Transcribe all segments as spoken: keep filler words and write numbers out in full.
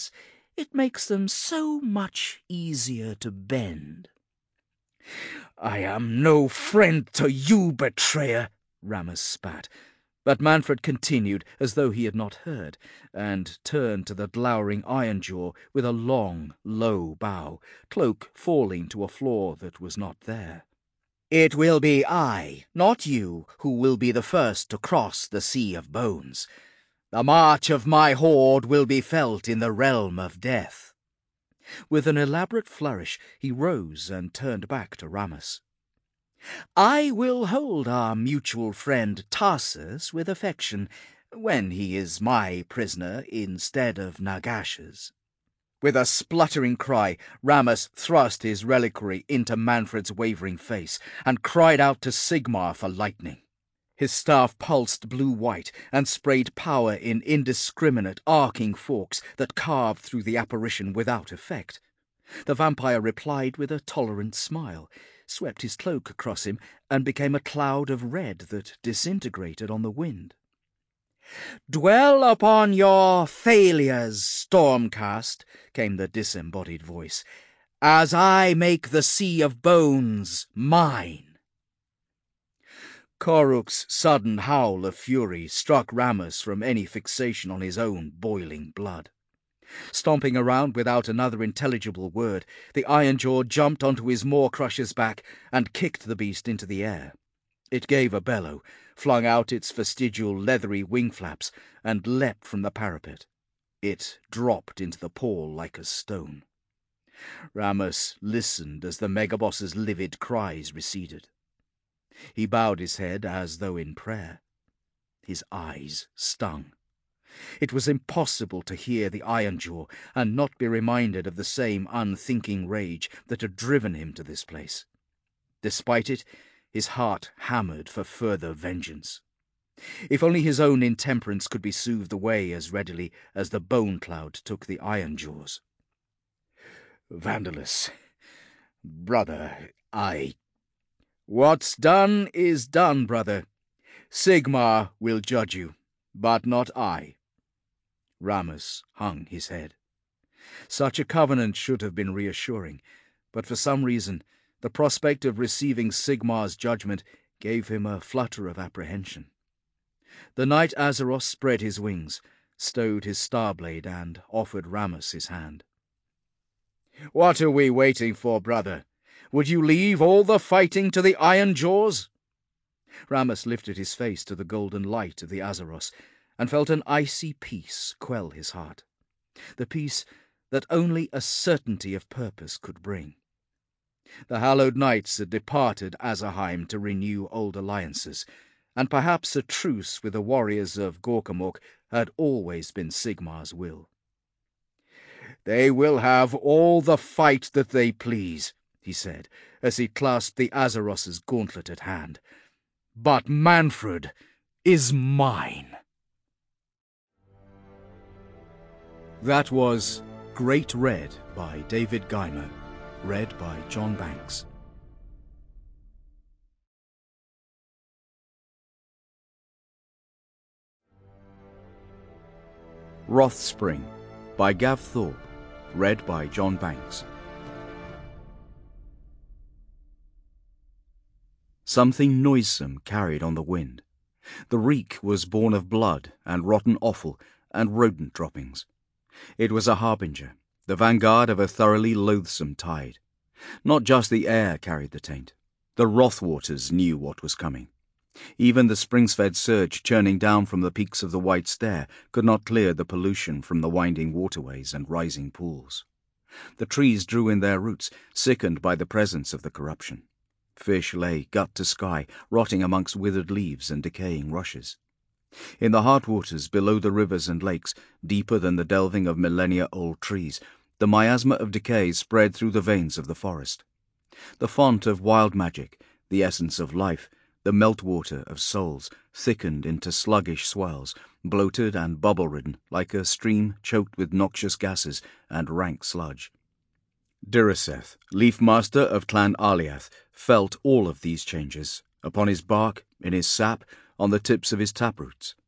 It makes them so much easier to bend." "I am no friend to you, betrayer," Rammus spat. But Manfred continued as though he had not heard, and turned to the glowering Ironjaw with a long, low bow, cloak falling to a floor that was not there. "It will be I, not you, who will be the first to cross the Sea of Bones. The march of my horde will be felt in the realm of death." With an elaborate flourish, he rose and turned back to Rammus. "I will hold our mutual friend Tarsus with affection, when he is my prisoner instead of Nagash's." With a spluttering cry, Rammus thrust his reliquary into Manfred's wavering face, and cried out to Sigmar for lightning. His staff pulsed blue-white, and sprayed power in indiscriminate, arcing forks that carved through the apparition without effect. The vampire replied with a tolerant smile, swept his cloak across him, and became a cloud of red that disintegrated on the wind. "Dwell upon your failures, Stormcast," came the disembodied voice, "as I make the Sea of Bones mine." Koruk's sudden howl of fury struck Rammus from any fixation on his own boiling blood. Stomping around without another intelligible word, the Ironjaw jumped onto his Maw-crusher's back and kicked the beast into the air. It gave a bellow, flung out its vestigial leathery wing flaps, and leapt from the parapet. It dropped into the pool like a stone. Rammus listened as the megaboss's livid cries receded. He bowed his head as though in prayer. His eyes stung. It was impossible to hear the Ironjaw and not be reminded of the same unthinking rage that had driven him to this place. Despite it, his heart hammered for further vengeance. If only his own intemperance could be soothed away as readily as the bone cloud took the Ironjaw's. "Vandalus, brother, I—" "What's done is done, brother. Sigmar will judge you, but not I." Rammus hung his head. Such a covenant should have been reassuring, but for some reason the prospect of receiving Sigmar's judgment gave him a flutter of apprehension. The knight Azeros spread his wings, stowed his starblade, and offered Rammus his hand. "What are we waiting for, brother? Would you leave all the fighting to the Ironjaws?" Rammus lifted his face to the golden light of the Azeros, and felt an icy peace quell his heart, the peace that only a certainty of purpose could bring. The hallowed knights had departed Azarheim to renew old alliances, and perhaps a truce with the warriors of Gorkamork had always been Sigmar's will. "They will have all the fight that they please," he said, as he clasped the Azaros's gauntleted hand. "But Manfred is mine." That was Great Red by David Guymer, read by John Banks. Wrathspring by Gav Thorpe, read by John Banks. Something noisome carried on the wind. The reek was born of blood and rotten offal and rodent droppings. It was a harbinger, the vanguard of a thoroughly loathsome tide. Not just the air carried the taint. The Wrathwaters knew what was coming. Even the springs-fed surge churning down from the peaks of the White Stair could not clear the pollution from the winding waterways and rising pools. The trees drew in their roots, sickened by the presence of the corruption. Fish lay gut to sky, rotting amongst withered leaves and decaying rushes. In the heartwaters below the rivers and lakes, deeper than the delving of millennia-old trees, the miasma of decay spread through the veins of the forest. The font of wild magic, the essence of life, the meltwater of souls, thickened into sluggish swells, bloated and bubble-ridden like a stream choked with noxious gases and rank sludge. Diraseth, Leaf Master of Clan Aliath, felt all of these changes, upon his bark, in his sap, on the tips of his taproots.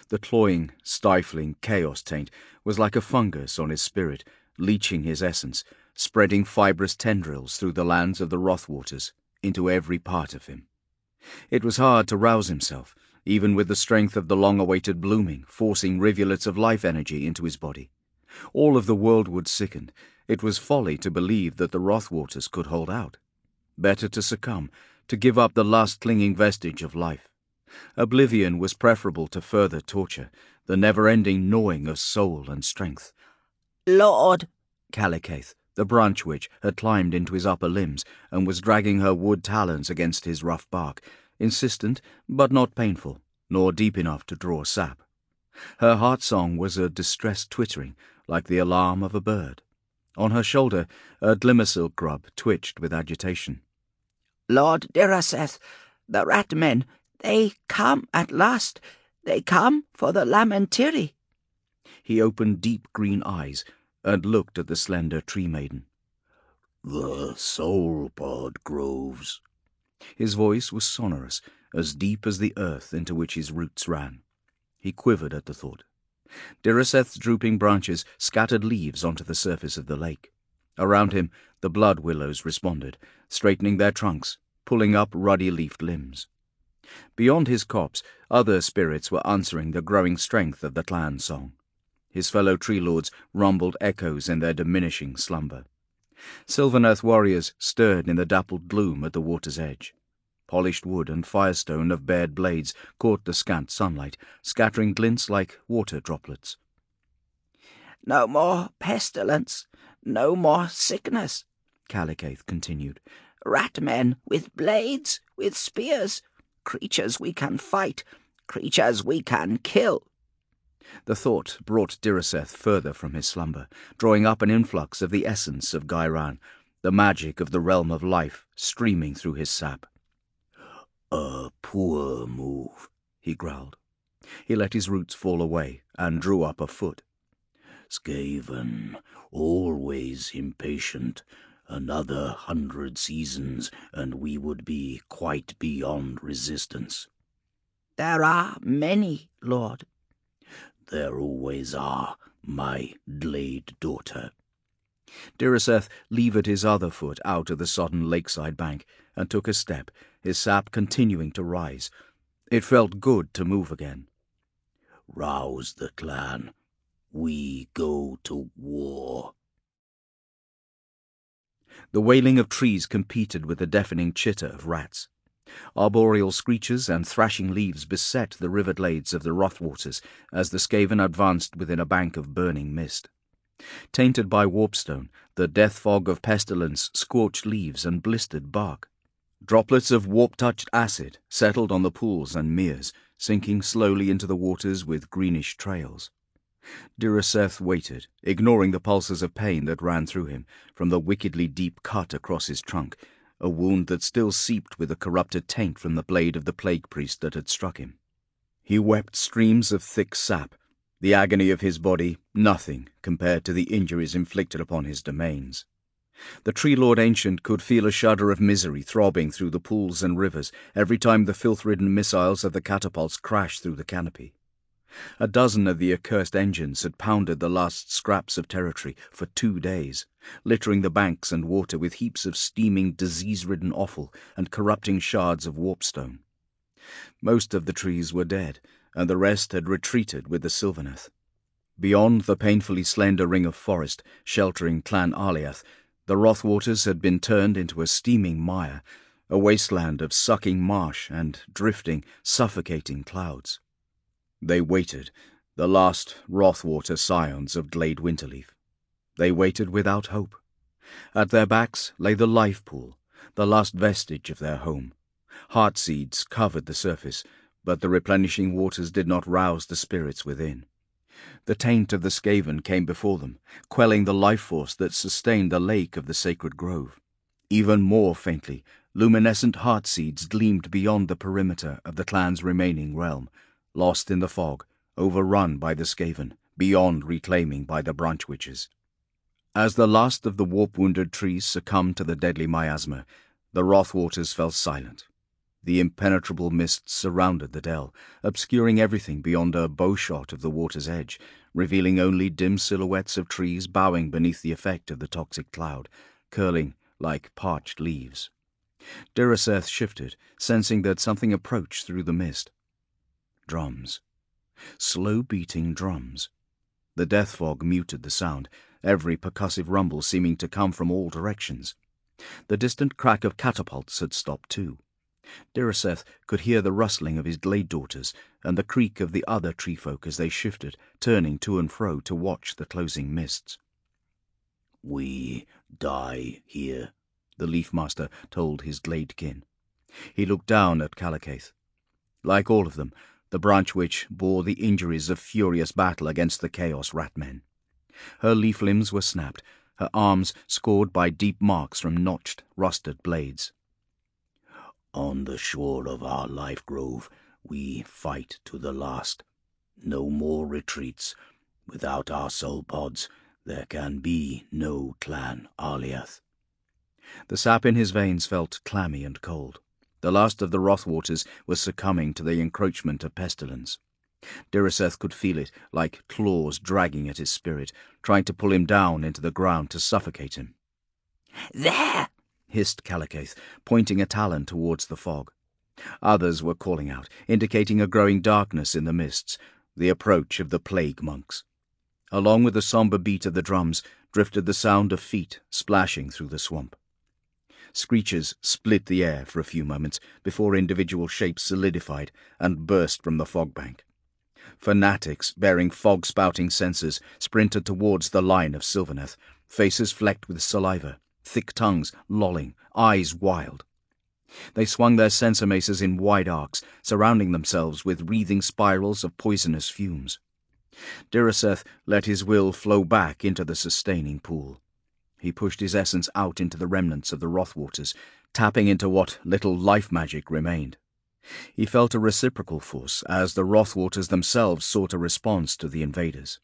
The cloying, stifling chaos taint was like a fungus on his spirit, leeching his essence, spreading fibrous tendrils through the lands of the Rothwaters, into every part of him. It was hard to rouse himself, even with the strength of the long-awaited blooming, forcing rivulets of life energy into his body. All of the worldwood sickened. It was folly to believe that the Rothwaters could hold out. Better to succumb, to give up the last clinging vestige of life. Oblivion was preferable to further torture, the never-ending gnawing of soul and strength. "Lord!" Kalliketh, the branch witch, had climbed into his upper limbs and was dragging her wood talons against his rough bark, insistent but not painful, nor deep enough to draw sap. Her heart-song was a distressed twittering, like the alarm of a bird. On her shoulder, a glimmersilk grub twitched with agitation. "Lord Diraseth, the rat men, they come at last. They come for the Lamentiri." He opened deep green eyes and looked at the slender tree-maiden. "The soul-pod groves." His voice was sonorous, as deep as the earth into which his roots ran. He quivered at the thought. Diraseth's drooping branches scattered leaves onto the surface of the lake. Around him, the blood willows responded, straightening their trunks, pulling up ruddy-leafed limbs. Beyond his copse, other spirits were answering the growing strength of the clan song. His fellow tree lords rumbled echoes in their diminishing slumber. Sylvan Earth warriors stirred in the dappled gloom at the water's edge. Polished wood and firestone of bared blades caught the scant sunlight, scattering glints like water droplets. "No more pestilence, no more sickness," Kalliketh continued. "Rat men with blades, with spears, creatures we can fight, creatures we can kill." The thought brought Diraseth further from his slumber, drawing up an influx of the essence of Gairan, the magic of the realm of life streaming through his sap. "A poor move," he growled. He let his roots fall away and drew up a foot. "Skaven, always impatient. Another hundred seasons, and we would be quite beyond resistance." "There are many, Lord." "There always are, my Glade daughter." Diraseth levered his other foot out of the sodden lakeside bank and took a step, his sap continuing to rise. It felt good to move again. "Rouse the clan. We go to war." The wailing of trees competed with the deafening chitter of rats. Arboreal screeches and thrashing leaves beset the river glades of the Rothwaters as the Skaven advanced within a bank of burning mist. Tainted by warpstone, the death fog of pestilence scorched leaves and blistered bark. Droplets of warp-touched acid settled on the pools and meres, sinking slowly into the waters with greenish trails. Diraseth waited, ignoring the pulses of pain that ran through him from the wickedly deep cut across his trunk, a wound that still seeped with a corrupted taint from the blade of the plague priest that had struck him. He wept streams of thick sap, the agony of his body nothing compared to the injuries inflicted upon his domains. The Tree Lord Ancient could feel a shudder of misery throbbing through the pools and rivers every time the filth-ridden missiles of the catapults crashed through the canopy. A dozen of the accursed engines had pounded the last scraps of territory for two days, littering the banks and water with heaps of steaming, disease-ridden offal and corrupting shards of warpstone. Most of the trees were dead, and the rest had retreated with the Sylvaneth. Beyond the painfully slender ring of forest sheltering Clan Arliath, the Rothwaters had been turned into a steaming mire, a wasteland of sucking marsh and drifting, suffocating clouds. They waited, the last Rothwater scions of Glade Winterleaf. They waited without hope. At their backs lay the life pool, the last vestige of their home. Heartseeds covered the surface, but the replenishing waters did not rouse the spirits within. The taint of the Skaven came before them, quelling the life force that sustained the lake of the sacred grove. Even more faintly, luminescent heartseeds gleamed beyond the perimeter of the clan's remaining realm, lost in the fog, overrun by the Skaven, beyond reclaiming by the branch witches. As the last of the warp-wounded trees succumbed to the deadly miasma, the Rothwaters fell silent. The impenetrable mists surrounded the dell, obscuring everything beyond a bowshot of the water's edge, revealing only dim silhouettes of trees bowing beneath the effect of the toxic cloud, curling like parched leaves. Diraseth shifted, sensing that something approached through the mist. Drums. Slow-beating drums. The death fog muted the sound, every percussive rumble seeming to come from all directions. The distant crack of catapults had stopped too. Diraseth could hear the rustling of his glade daughters and the creak of the other treefolk as they shifted, turning to and fro to watch the closing mists. "We die here," the Leafmaster told his glade kin. He looked down at Calicaith. Like all of them, the branch witch bore the injuries of furious battle against the Chaos Ratmen. Her leaf limbs were snapped, her arms scored by deep marks from notched, rusted blades. "On the shore of our life grove, we fight to the last. No more retreats. Without our soul pods, there can be no Clan Arliath." The sap in his veins felt clammy and cold. The last of the Rothwaters was succumbing to the encroachment of pestilence. Diraseth could feel it, like claws dragging at his spirit, trying to pull him down into the ground to suffocate him. "There!" hissed Calicaith, pointing a talon towards the fog. Others were calling out, indicating a growing darkness in the mists, the approach of the plague monks. Along with the sombre beat of the drums drifted the sound of feet splashing through the swamp. Screeches split the air for a few moments before individual shapes solidified and burst from the fog bank. Fanatics bearing fog-spouting censers sprinted towards the line of Sylvaneth, faces flecked with saliva, thick tongues lolling, eyes wild. They swung their censer maces in wide arcs, surrounding themselves with wreathing spirals of poisonous fumes. Diraseth let his will flow back into the sustaining pool. He pushed his essence out into the remnants of the Rothwaters, tapping into what little life magic remained. He felt a reciprocal force as the Rothwaters themselves sought a response to the invaders.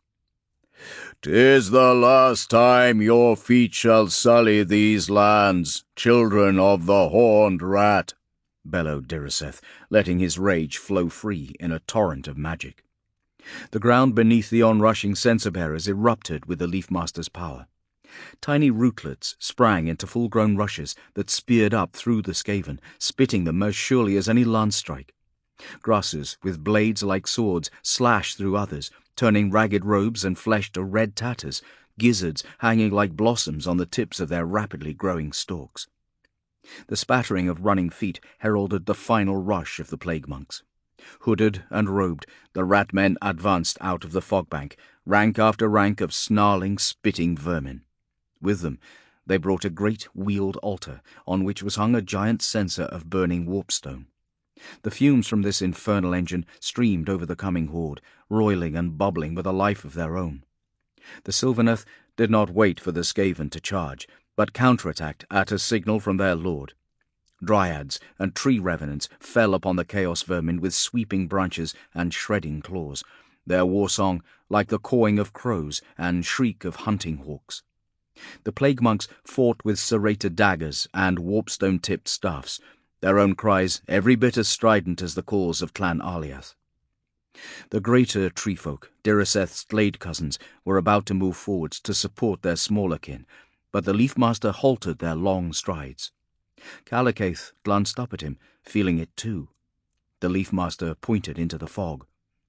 "'Tis the last time your feet shall sully these lands, children of the horned rat," bellowed Diraseth, letting his rage flow free in a torrent of magic. The ground beneath the onrushing censer-bearers erupted with the Leafmaster's power. Tiny rootlets sprang into full-grown rushes that speared up through the Skaven, spitting them as surely as any lance strike. Grasses with blades like swords slashed through others, turning ragged robes and flesh to red tatters, gizzards hanging like blossoms on the tips of their rapidly growing stalks. The spattering of running feet heralded the final rush of the plague monks. Hooded and robed, the rat men advanced out of the fog bank, rank after rank of snarling, spitting vermin. With them, they brought a great wheeled altar, on which was hung a giant censer of burning warpstone. The fumes from this infernal engine streamed over the coming horde, roiling and bubbling with a life of their own. The Sylvaneth did not wait for the Skaven to charge, but counterattacked at a signal from their lord. Dryads and tree revenants fell upon the chaos vermin with sweeping branches and shredding claws, their war song like the cawing of crows and shriek of hunting hawks. The plague monks fought with serrated daggers and warpstone-tipped staffs, their own cries every bit as strident as the calls of Clan Arliath. The greater treefolk, Diraseth's glade cousins, were about to move forwards to support their smaller kin, but the Leafmaster halted their long strides. Calicaith glanced up at him, feeling it too. The Leafmaster pointed into the fog.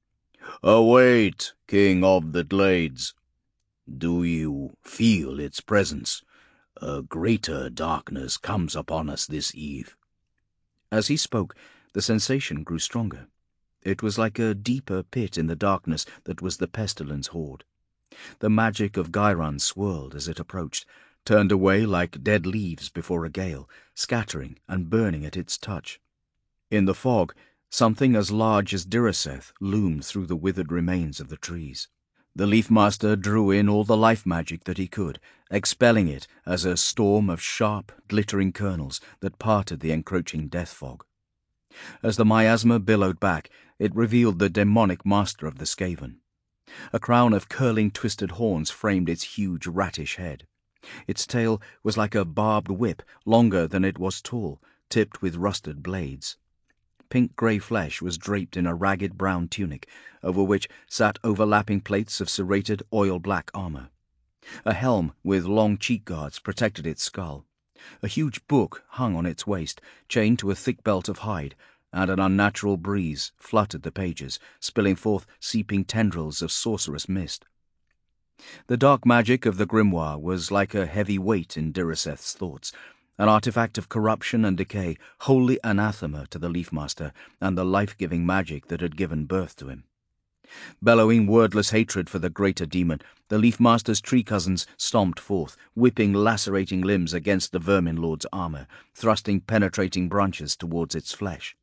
"Await, King of the Glades. Do you feel its presence? A greater darkness comes upon us this eve." As he spoke, the sensation grew stronger. It was like a deeper pit in the darkness that was the pestilence horde. The magic of Ghyran swirled as it approached, turned away like dead leaves before a gale, scattering and burning at its touch. In the fog, something as large as Diraseth loomed through the withered remains of the trees. The Leafmaster drew in all the life magic that he could, expelling it as a storm of sharp, glittering kernels that parted the encroaching death fog. As the miasma billowed back, it revealed the demonic master of the Skaven. A crown of curling twisted horns framed its huge ratish head. Its tail was like a barbed whip, longer than it was tall, tipped with rusted blades. pink-grey flesh was draped in a ragged brown tunic, over which sat overlapping plates of serrated oil-black armour. A helm with long cheek guards protected its skull. A huge book hung on its waist, chained to a thick belt of hide, and an unnatural breeze fluttered the pages, spilling forth seeping tendrils of sorcerous mist. The dark magic of the grimoire was like a heavy weight in Diriceth's thoughts, an artifact of corruption and decay, wholly anathema to the Leafmaster and the life-giving magic that had given birth to him. Bellowing wordless hatred for the greater demon, the Leafmaster's tree cousins stomped forth, whipping lacerating limbs against the Vermin Lord's armour, thrusting penetrating branches towards its flesh.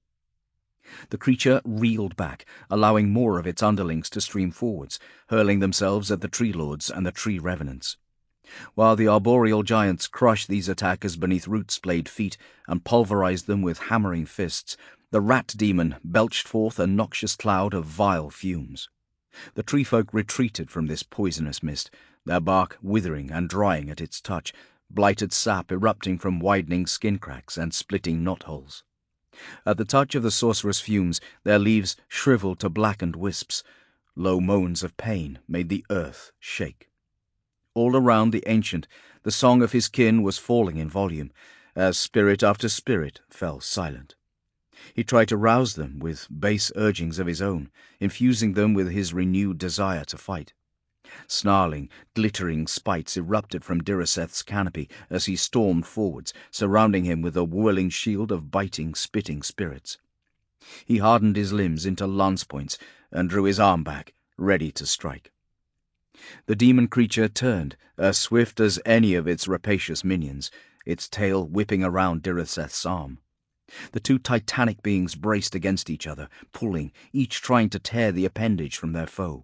The creature reeled back, allowing more of its underlings to stream forwards, hurling themselves at the Tree Lords and the Tree Revenants. While the arboreal giants crushed these attackers beneath root-splayed feet and pulverized them with hammering fists, the rat demon belched forth a noxious cloud of vile fumes. The tree folk retreated from this poisonous mist, their bark withering and drying at its touch, blighted sap erupting from widening skin cracks and splitting knotholes. At the touch of the sorcerous fumes, their leaves shriveled to blackened wisps. Low moans of pain made the earth shake. All around the ancient, the song of his kin was falling in volume, as spirit after spirit fell silent. He tried to rouse them with base urgings of his own, infusing them with his renewed desire to fight. Snarling, glittering spites erupted from Diriceth's canopy as he stormed forwards, surrounding him with a whirling shield of biting, spitting spirits. He hardened his limbs into lance points and drew his arm back, ready to strike. The demon creature turned, as swift as any of its rapacious minions, its tail whipping around Diriceth's arm. The two titanic beings braced against each other, pulling, each trying to tear the appendage from their foe.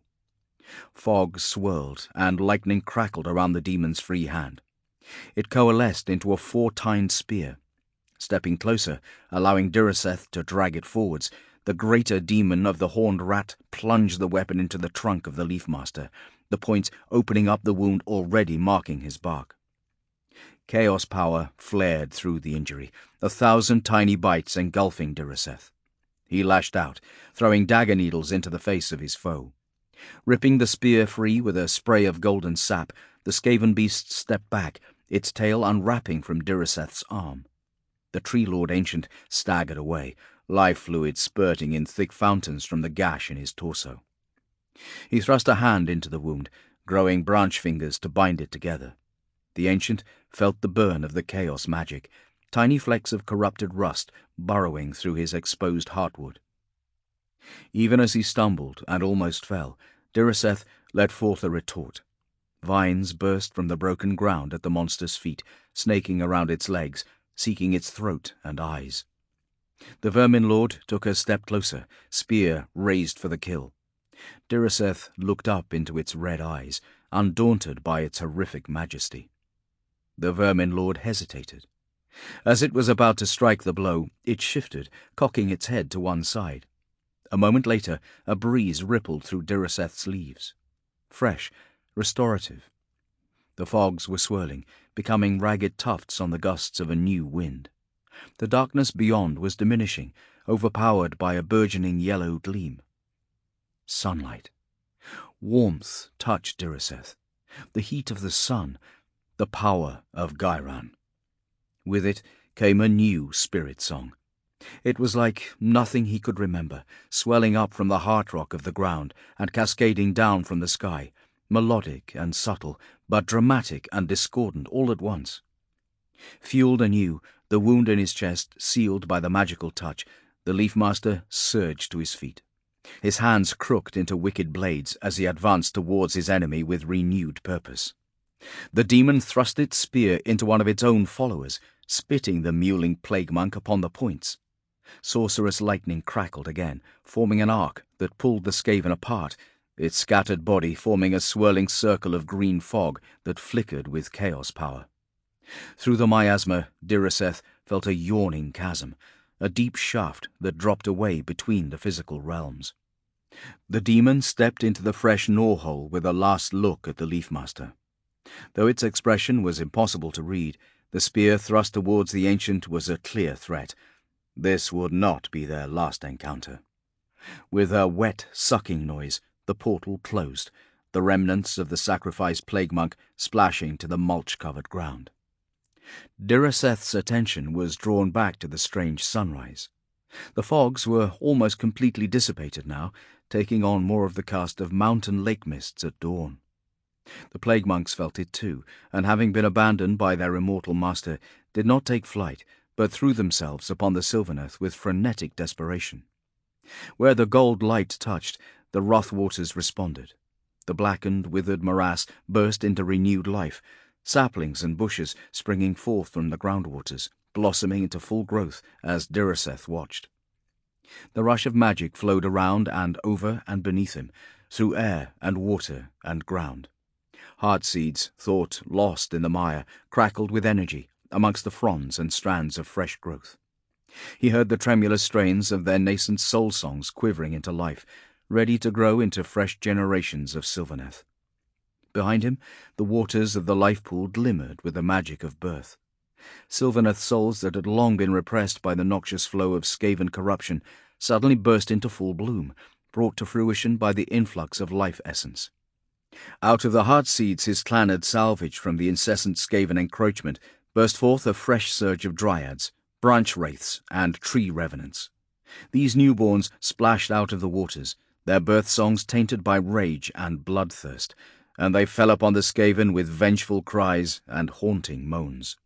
Fog swirled, and lightning crackled around the demon's free hand. It coalesced into a four-tined spear. Stepping closer, allowing Diriceth to drag it forwards, the greater demon of the horned rat plunged the weapon into the trunk of the Leafmaster, the points opening up the wound already marking his bark. Chaos power flared through the injury, a thousand tiny bites engulfing Diriceth. He lashed out, throwing dagger needles into the face of his foe. Ripping the spear free with a spray of golden sap, the Skaven beast stepped back, its tail unwrapping from Diriceth's arm. The Tree Lord Ancient staggered away, life fluid spurting in thick fountains from the gash in his torso. He thrust a hand into the wound, growing branch fingers to bind it together. The Ancient felt the burn of the chaos magic, tiny flecks of corrupted rust burrowing through his exposed heartwood. Even as he stumbled and almost fell, Diriceth let forth a retort. Vines burst from the broken ground at the monster's feet, snaking around its legs, seeking its throat and eyes. The Vermin Lord took a step closer, spear raised for the kill. Diriceth looked up into its red eyes, undaunted by its horrific majesty. The Vermin Lord hesitated. As it was about to strike the blow, it shifted, cocking its head to one side. A moment later, a breeze rippled through Diriceth's leaves. Fresh, restorative. The fogs were swirling, becoming ragged tufts on the gusts of a new wind. The darkness beyond was diminishing, overpowered by a burgeoning yellow gleam. Sunlight. Warmth touched Diriceth. The heat of the sun, the power of Gairan. With it came a new spirit song. It was like nothing he could remember, swelling up from the heart rock of the ground and cascading down from the sky, melodic and subtle, but dramatic and discordant all at once. Fueled anew, the wound in his chest sealed by the magical touch, the Leafmaster surged to his feet. His hands crooked into wicked blades as he advanced towards his enemy with renewed purpose. The demon thrust its spear into one of its own followers, spitting the mewling plague monk upon the points. Sorcerous lightning crackled again, forming an arc that pulled the Skaven apart, its scattered body forming a swirling circle of green fog that flickered with chaos power. Through the miasma, Diriceth felt a yawning chasm, a deep shaft that dropped away between the physical realms. The demon stepped into the fresh gnaw-hole with a last look at the Leafmaster. Though its expression was impossible to read, the spear thrust towards the Ancient was a clear threat. This would not be their last encounter. With a wet, sucking noise, the portal closed, the remnants of the sacrificed plague monk splashing to the mulch-covered ground. Diraseth's attention was drawn back to the strange sunrise. The fogs were almost completely dissipated now, taking on more of the cast of mountain lake mists at dawn. The plague monks felt it too, and having been abandoned by their immortal master, did not take flight, but threw themselves upon the Sylvaneth with frenetic desperation. Where the gold light touched, the wrath waters responded. The blackened, withered morass burst into renewed life, saplings and bushes springing forth from the groundwaters, blossoming into full growth as Diraseth watched. The rush of magic flowed around and over and beneath him, through air and water and ground. Heart seeds, thought lost in the mire, crackled with energy amongst the fronds and strands of fresh growth. He heard the tremulous strains of their nascent soul songs quivering into life, ready to grow into fresh generations of Sylvaneth. Behind him, the waters of the life pool glimmered with the magic of birth. Sylvaneth souls that had long been repressed by the noxious flow of Skaven corruption suddenly burst into full bloom, brought to fruition by the influx of life essence. Out of the heart seeds his clan had salvaged from the incessant Skaven encroachment burst forth a fresh surge of dryads, branch wraiths, and tree revenants. These newborns splashed out of the waters, their birth songs tainted by rage and bloodthirst, and they fell upon the Skaven with vengeful cries and haunting moans.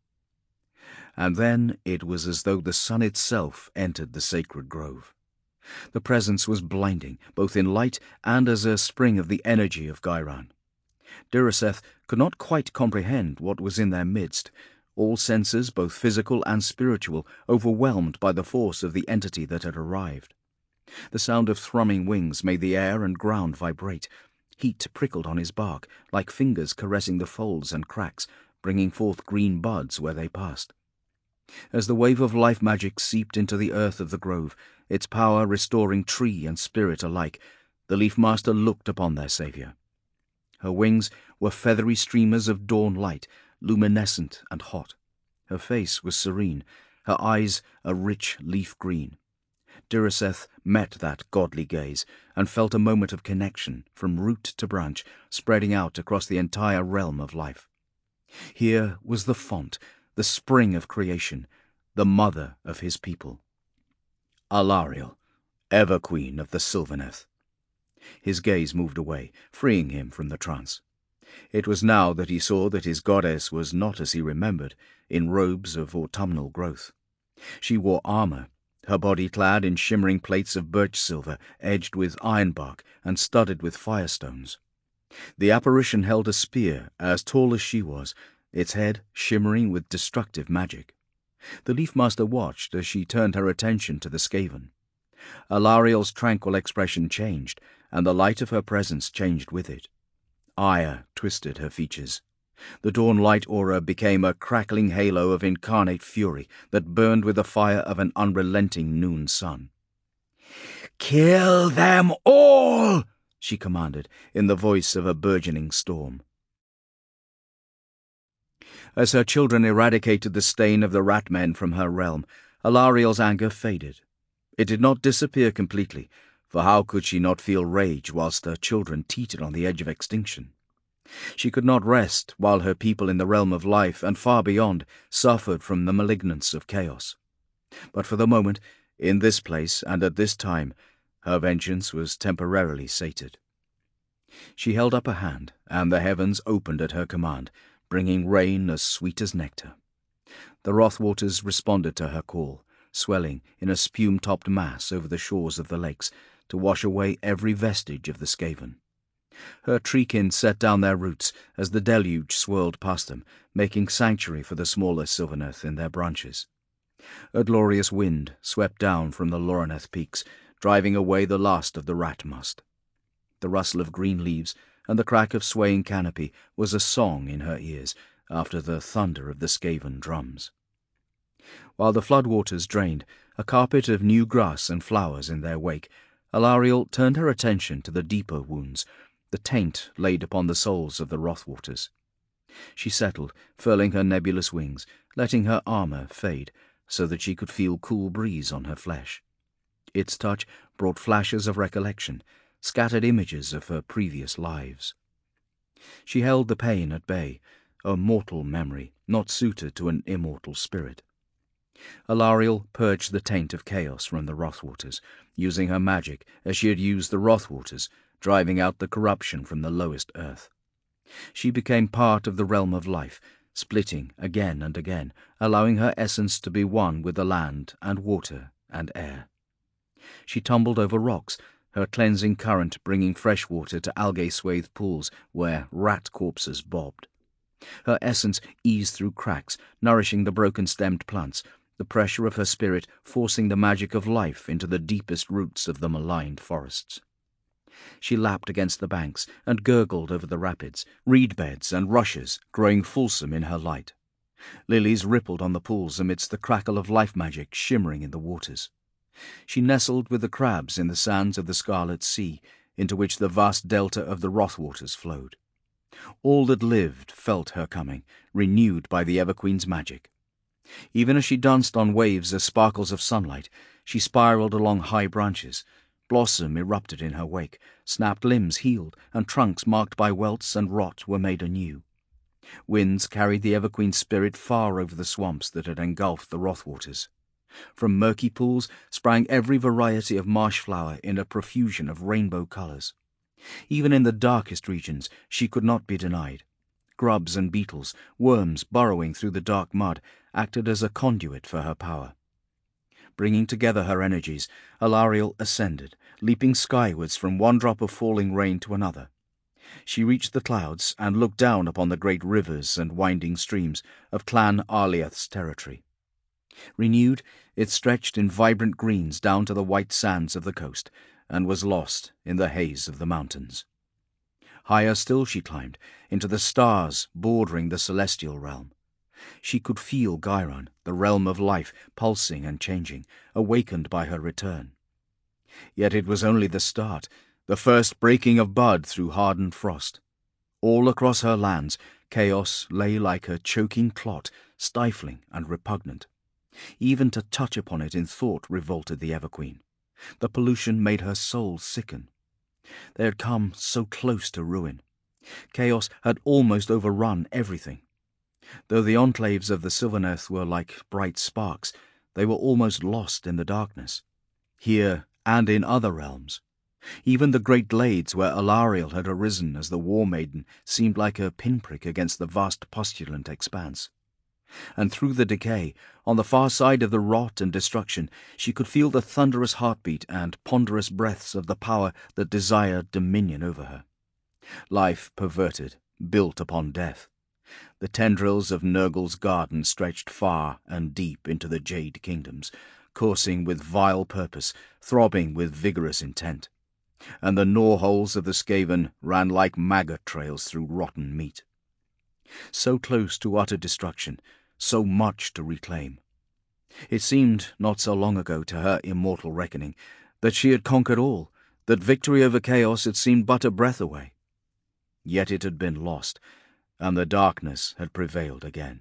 And then it was as though the sun itself entered the sacred grove. The presence was blinding, both in light and as a spring of the energy of Ghyran. Diraseth could not quite comprehend what was in their midst, all senses, both physical and spiritual, overwhelmed by the force of the entity that had arrived. The sound of thrumming wings made the air and ground vibrate. Heat prickled on his bark, like fingers caressing the folds and cracks, bringing forth green buds where they passed. As the wave of life magic seeped into the earth of the grove, its power restoring tree and spirit alike, the Leaf Master looked upon their saviour. Her wings were feathery streamers of dawn light, luminescent and hot. Her face was serene, her eyes a rich leaf green. Diraseth met that godly gaze and felt a moment of connection from root to branch, spreading out across the entire realm of life. Here was the font, the spring of creation, the mother of his people. Alarielle, ever-queen of the Sylvaneth. His gaze moved away, freeing him from the trance. It was now that he saw that his goddess was not as he remembered, in robes of autumnal growth. She wore armour, her body clad in shimmering plates of birch silver, edged with ironbark and studded with firestones. The apparition held a spear as tall as she was, its head shimmering with destructive magic. The Leaf Master watched as she turned her attention to the Skaven. Alarielle's tranquil expression changed, and the light of her presence changed with it. Ire twisted her features. The dawn-light aura became a crackling halo of incarnate fury that burned with the fire of an unrelenting noon sun. "Kill them all!" she commanded, in the voice of a burgeoning storm. As her children eradicated the stain of the rat men from her realm, Alarielle's anger faded. It did not disappear completely, for how could she not feel rage whilst her children teetered on the edge of extinction? She could not rest while her people in the realm of life and far beyond suffered from the malignance of chaos. But for the moment, in this place and at this time, her vengeance was temporarily sated. She held up a hand, and the heavens opened at her command, bringing rain as sweet as nectar. The wrath waters responded to her call, swelling in a spume-topped mass over the shores of the lakes to wash away every vestige of the Skaven. Her treekin set down their roots as the deluge swirled past them, making sanctuary for the smaller Sylvaneth in their branches. A glorious wind swept down from the Loraneth peaks, driving away the last of the rat must. The rustle of green leaves and the crack of swaying canopy was a song in her ears after the thunder of the Skaven drums. While the floodwaters drained, a carpet of new grass and flowers in their wake, Alarielle turned her attention to the deeper wounds, the taint laid upon the souls of the Wrathwaters. She settled, furling her nebulous wings, letting her armour fade, so that she could feel cool breeze on her flesh. Its touch brought flashes of recollection, scattered images of her previous lives. She held the pain at bay, a mortal memory, not suited to an immortal spirit. Alarielle purged the taint of chaos from the Rothwaters, using her magic as she had used the Rothwaters, driving out the corruption from the lowest earth. She became part of the realm of life, splitting again and again, allowing her essence to be one with the land and water and air. She tumbled over rocks, her cleansing current bringing fresh water to algae-swathed pools where rat corpses bobbed. Her essence eased through cracks, nourishing the broken-stemmed plants, the pressure of her spirit forcing the magic of life into the deepest roots of the maligned forests. She lapped against the banks and gurgled over the rapids, reed beds and rushes growing fulsome in her light. Lilies rippled on the pools amidst the crackle of life magic shimmering in the waters. She nestled with the crabs in the sands of the Scarlet Sea, into which the vast delta of the Rothwaters flowed. All that lived felt her coming, renewed by the Everqueen's magic. Even as she danced on waves as sparkles of sunlight, she spiraled along high branches. Blossom erupted in her wake, snapped limbs healed, and trunks marked by welts and rot were made anew. Winds carried the Everqueen's spirit far over the swamps that had engulfed the Rothwaters. From murky pools sprang every variety of marsh flower in a profusion of rainbow colours. Even in the darkest regions she could not be denied. Grubs and beetles, worms burrowing through the dark mud, acted as a conduit for her power. Bringing together her energies, Alarielle ascended, leaping skywards from one drop of falling rain to another. She reached the clouds and looked down upon the great rivers and winding streams of Clan Arliath's territory. Renewed, it stretched in vibrant greens down to the white sands of the coast, and was lost in the haze of the mountains. Higher still she climbed, into the stars bordering the celestial realm. She could feel Ghyron, the realm of life, pulsing and changing, awakened by her return. Yet it was only the start, the first breaking of bud through hardened frost. All across her lands, chaos lay like a choking clot, stifling and repugnant. Even to touch upon it in thought revolted the Everqueen. The pollution made her soul sicken. They had come so close to ruin. Chaos had almost overrun everything. Though the enclaves of the Sylvaneth were like bright sparks, they were almost lost in the darkness, here and in other realms. Even the great glades where Alarielle had arisen as the War Maiden seemed like a pinprick against the vast postulant expanse. And through the decay, on the far side of the rot and destruction, she could feel the thunderous heartbeat and ponderous breaths of the power that desired dominion over her. Life perverted, built upon death. The tendrils of Nurgle's garden stretched far and deep into the Jade Kingdoms, coursing with vile purpose, throbbing with vigorous intent. And the gnaw-holes of the Skaven ran like maggot trails through rotten meat. So close to utter destruction, so much to reclaim. It seemed, not so long ago to her immortal reckoning, that she had conquered all, that victory over chaos had seemed but a breath away. Yet it had been lost, and the darkness had prevailed again.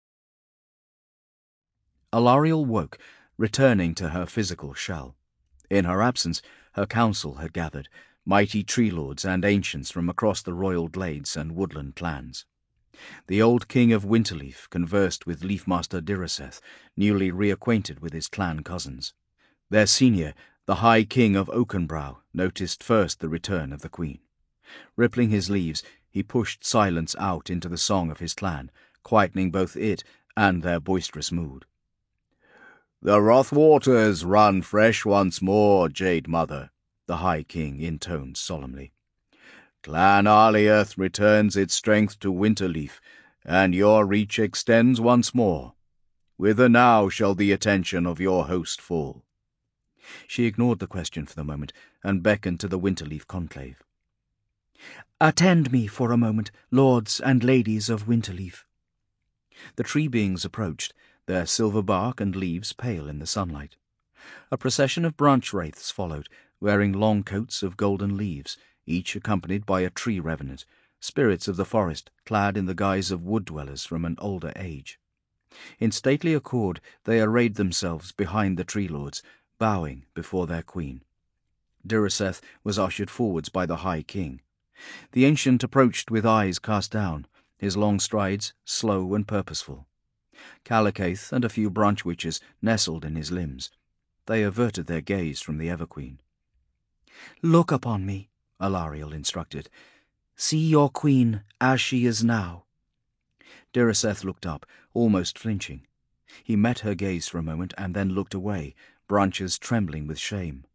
Alarielle woke, returning to her physical shell. In her absence, her council had gathered, mighty tree-lords and ancients from across the royal glades and woodland clans. The old king of Winterleaf conversed with Leafmaster Diraseth, newly reacquainted with his clan cousins. Their senior, the High King of Oakenbrow, noticed first the return of the queen. Rippling his leaves, he pushed silence out into the song of his clan, quietening both it and their boisterous mood. "The Rothwaters run fresh once more, Jade Mother," the High King intoned solemnly. "Clan Arliath returns its strength to Winterleaf, and your reach extends once more. Whither now shall the attention of your host fall?" She ignored the question for the moment, and beckoned to the Winterleaf conclave. "Attend me for a moment, lords and ladies of Winterleaf." The tree beings approached, their silver bark and leaves pale in the sunlight. A procession of branch wraiths followed, wearing long coats of golden leaves, each accompanied by a tree revenant, spirits of the forest clad in the guise of wood-dwellers from an older age. In stately accord they arrayed themselves behind the Tree Lords, bowing before their queen. Diraseth was ushered forwards by the High King. The ancient approached with eyes cast down, his long strides slow and purposeful. Calicaith and a few branch witches nestled in his limbs. They averted their gaze from the Everqueen. "Look upon me," Alariel instructed. "See your queen as she is now." Diraseth looked up, almost flinching. He met her gaze for a moment and then looked away, branches trembling with shame.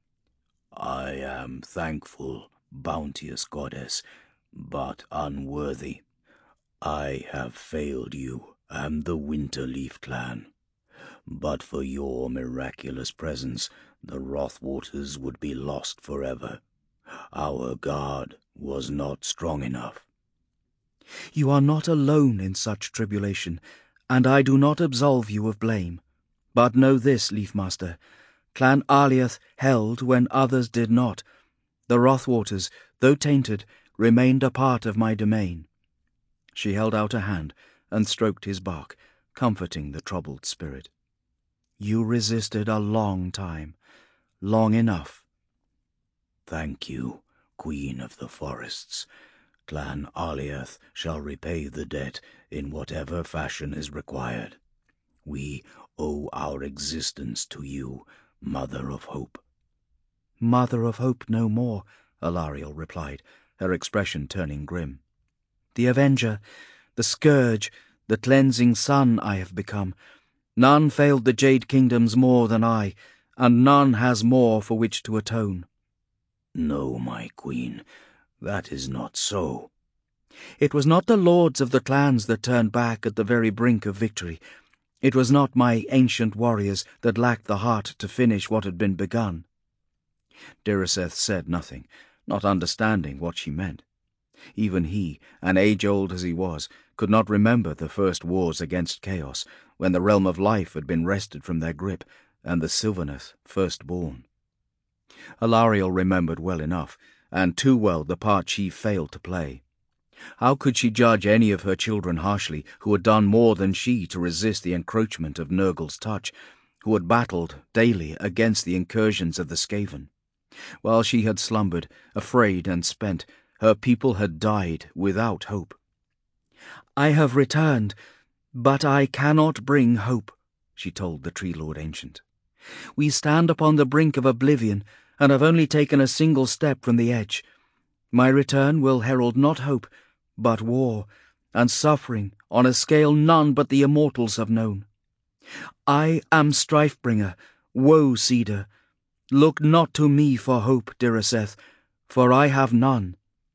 "I am thankful, bounteous goddess, but unworthy. I have failed you and the Winterleaf clan. But for your miraculous presence, the Wrathwaters would be lost forever. Our guard was not strong enough." "You are not alone in such tribulation, and I do not absolve you of blame. But know this, Leafmaster, Clan Aliath held when others did not. The Wrathwaters, though tainted, remained a part of my domain." She held out a hand and stroked his bark, comforting the troubled spirit. "You resisted a long time, long enough." "Thank you, Queen of the Forests. Clan Aliath shall repay the debt in whatever fashion is required. We owe our existence to you, Mother of Hope." "Mother of Hope no more," Alariel replied, her expression turning grim. "The Avenger, the Scourge, the cleansing sun I have become. None failed the Jade Kingdoms more than I, and none has more for which to atone." "No, my queen, that is not so." "It was not the lords of the clans that turned back at the very brink of victory. It was not my ancient warriors that lacked the heart to finish what had been begun." Diraseth said nothing, not understanding what she meant. Even he, an age-old as he was, could not remember the first wars against Chaos, when the realm of life had been wrested from their grip, and the Sylvaneth first born. Alariel remembered well enough, and too well the part she failed to play. How could she judge any of her children harshly who had done more than she to resist the encroachment of Nurgle's touch, who had battled daily against the incursions of the Skaven? While she had slumbered, afraid and spent, her people had died without hope. "I have returned, but I cannot bring hope," she told the Tree Lord Ancient. "We stand upon the brink of oblivion, and have only taken a single step from the edge. My return will herald not hope, but war, and suffering on a scale none but the immortals have known. I am Strifebringer, Woe-Seeder. Look not to me for hope, Diraseth, for I have none."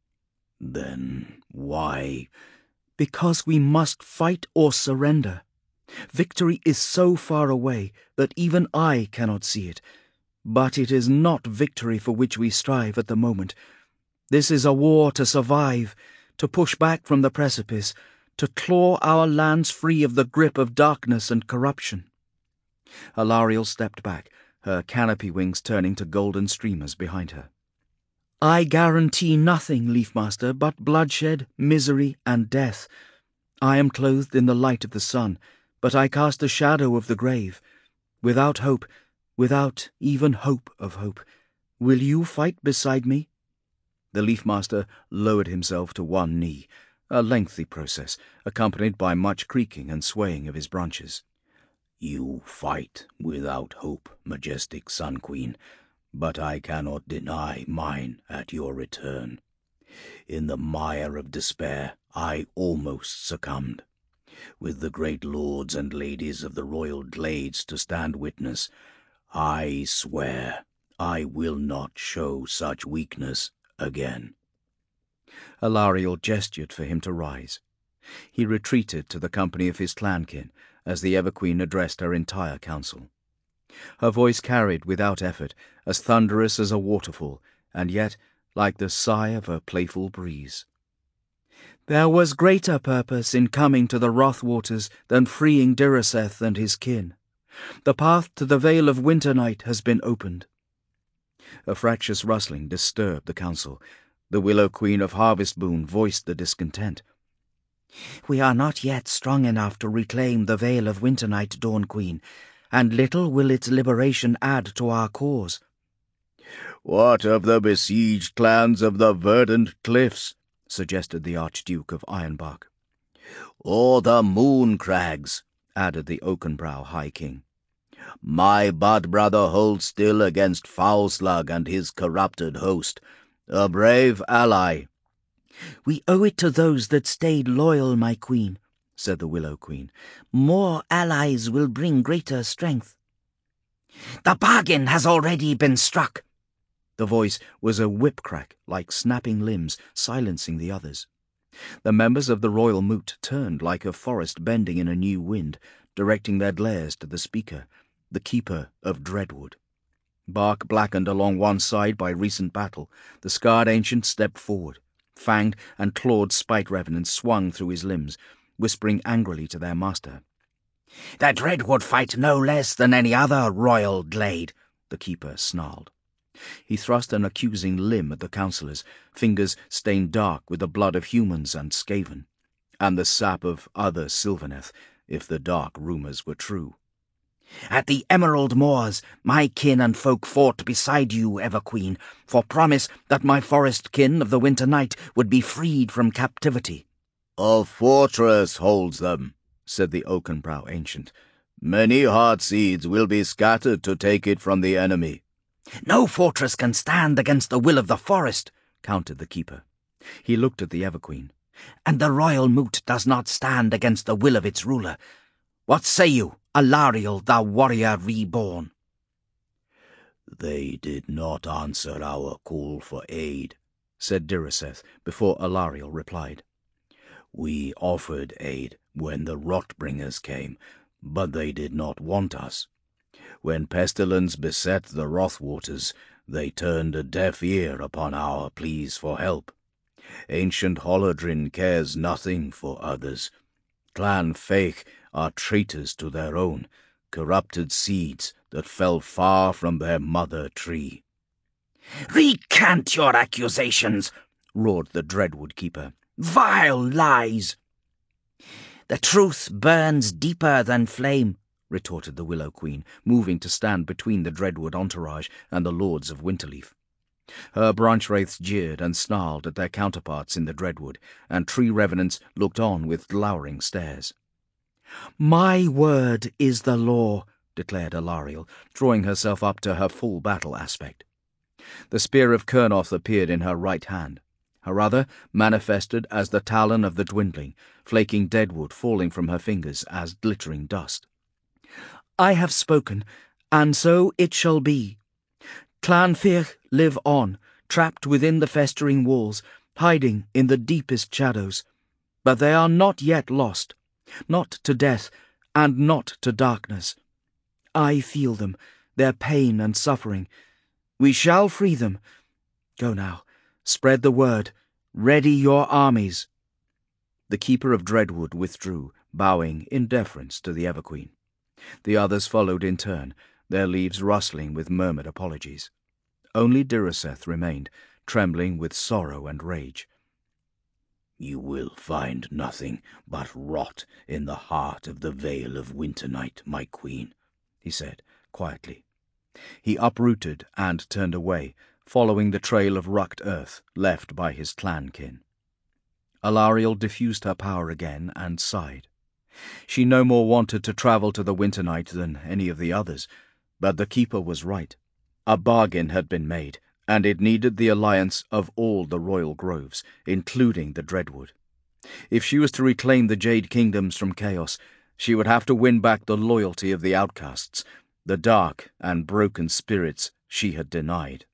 "Then why—" "Because we must fight or surrender. Victory is so far away that even I cannot see it. But it is not victory for which we strive at the moment. This is a war to survive, to push back from the precipice, to claw our lands free of the grip of darkness and corruption." Alariel stepped back, her canopy wings turning to golden streamers behind her. "I guarantee nothing, Leafmaster, but bloodshed, misery, and death. I am clothed in the light of the sun, but I cast a shadow of the grave. Without hope, without even hope of hope, will you fight beside me?" The Leafmaster lowered himself to one knee, a lengthy process, accompanied by much creaking and swaying of his branches. "You fight without hope, majestic Sun Queen, but I cannot deny mine at your return. In the mire of despair, I almost succumbed. With the great lords and ladies of the royal glades to stand witness, I swear I will not show such weakness again." Alariel gestured for him to rise. He retreated to the company of his clankin as the Everqueen addressed her entire council. Her voice carried without effort, as thunderous as a waterfall, and yet like the sigh of a playful breeze. "There was greater purpose in coming to the Wrathwaters than freeing Diraseth and his kin. The path to the Vale of Winternight has been opened." A fractious rustling disturbed the council. The Willow Queen of Harvestboon voiced the discontent. We are not yet strong enough to reclaim the Vale of Winternight, Dawn Queen, and little will its liberation add to our cause. What of the besieged clans of the Verdant Cliffs? Suggested the Archduke of Ironbark. Or the Moon Crags, added the Oakenbrow High King. My bud brother holds still against Foulslug and his corrupted host, a brave ally. We owe it to those that stayed loyal, my queen, said the Willow Queen. More allies will bring greater strength. The bargain has already been struck. The voice was a whip-crack, like snapping limbs, silencing the others. The members of the royal moot turned like a forest bending in a new wind, directing their glares to the speaker, the keeper of Dreadwood. Bark blackened along one side by recent battle. The scarred ancient stepped forward. Fanged and clawed spite revenants swung through his limbs, whispering angrily to their master. "The Dreadwood fight no less than any other royal glade," the keeper snarled. He thrust an accusing limb at the councillors, fingers stained dark with the blood of humans and Skaven, and the sap of other Sylvaneth, if the dark rumours were true. "At the Emerald Moors, my kin and folk fought beside you, Everqueen, for promise that my forest kin of the Winter Night would be freed from captivity." "A fortress holds them," said the Oakenbrow Ancient. "Many heart seeds will be scattered to take it from the enemy." "No fortress can stand against the will of the forest," countered the keeper. He looked at the Everqueen. "And the royal moot does not stand against the will of its ruler. What say you, Alariel, thou warrior reborn?" "They did not answer our call for aid," said Diriceth, before Alariel replied. "We offered aid when the Rotbringers came, but they did not want us. When pestilence beset the Rothwaters, they turned a deaf ear upon our pleas for help. Ancient Hollodrin cares nothing for others. Clan Feich are traitors to their own, corrupted seeds that fell far from their mother tree." "Recant your accusations," roared the Dreadwood Keeper. "Vile lies!" "The truth burns deeper than flame," retorted the Willow Queen, moving to stand between the Dreadwood entourage and the Lords of Winterleaf. Her branch wraiths jeered and snarled at their counterparts in the Dreadwood, and tree revenants looked on with glowering stares. "My word is the law," declared Alariel, drawing herself up to her full battle aspect. The spear of Kurnoth appeared in her right hand. Her other manifested as the talon of the Dwindling, flaking deadwood falling from her fingers as glittering dust. "I have spoken, and so it shall be. Clan Feich live on, trapped within the festering walls, hiding in the deepest shadows. But they are not yet lost, not to death, and not to darkness. I feel them, their pain and suffering. We shall free them. Go now, spread the word, ready your armies." The Keeper of Dreadwood withdrew, bowing in deference to the Everqueen. The others followed in turn, their leaves rustling with murmured apologies. Only Diriceth remained, trembling with sorrow and rage. "You will find nothing but rot in the heart of the Vale of Winternight, my queen," he said, quietly. He uprooted and turned away, following the trail of rucked earth left by his clan kin. Alariel diffused her power again and sighed. She no more wanted to travel to the Winternight than any of the others, but the Keeper was right. A bargain had been made, and it needed the alliance of all the royal groves, including the Dreadwood. If she was to reclaim the Jade Kingdoms from chaos, she would have to win back the loyalty of the outcasts, the dark and broken spirits she had denied.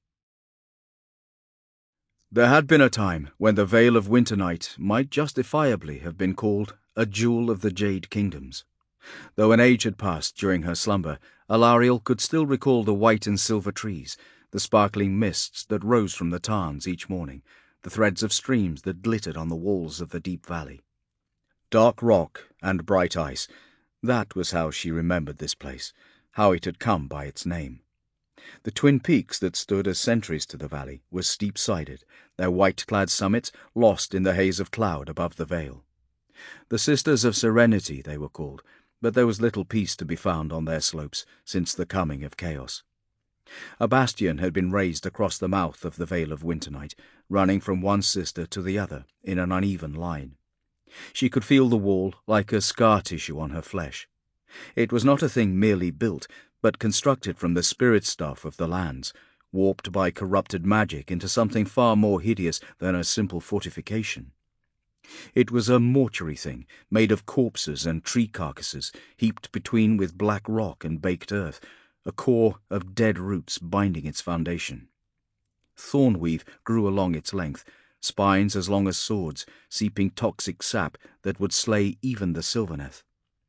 There had been a time when the Vale of Winternight might justifiably have been called a jewel of the Jade Kingdoms. Though an age had passed during her slumber, Alariel could still recall the white and silver trees, the sparkling mists that rose from the tarns each morning, the threads of streams that glittered on the walls of the deep valley. Dark rock and bright ice, that was how she remembered this place, how it had come by its name. The twin peaks that stood as sentries to the valley were steep-sided, their white-clad summits lost in the haze of cloud above the vale. The Sisters of Serenity they were called, but there was little peace to be found on their slopes since the coming of chaos. A bastion had been raised across the mouth of the Vale of Winternight, running from one sister to the other in an uneven line. She could feel the wall like a scar tissue on her flesh. It was not a thing merely built, but constructed from the spirit stuff of the lands, warped by corrupted magic into something far more hideous than a simple fortification. It was a mortuary thing, made of corpses and tree carcasses, heaped between with black rock and baked earth, a core of dead roots binding its foundation. Thornweave grew along its length, spines as long as swords, seeping toxic sap that would slay even the Sylvaneth.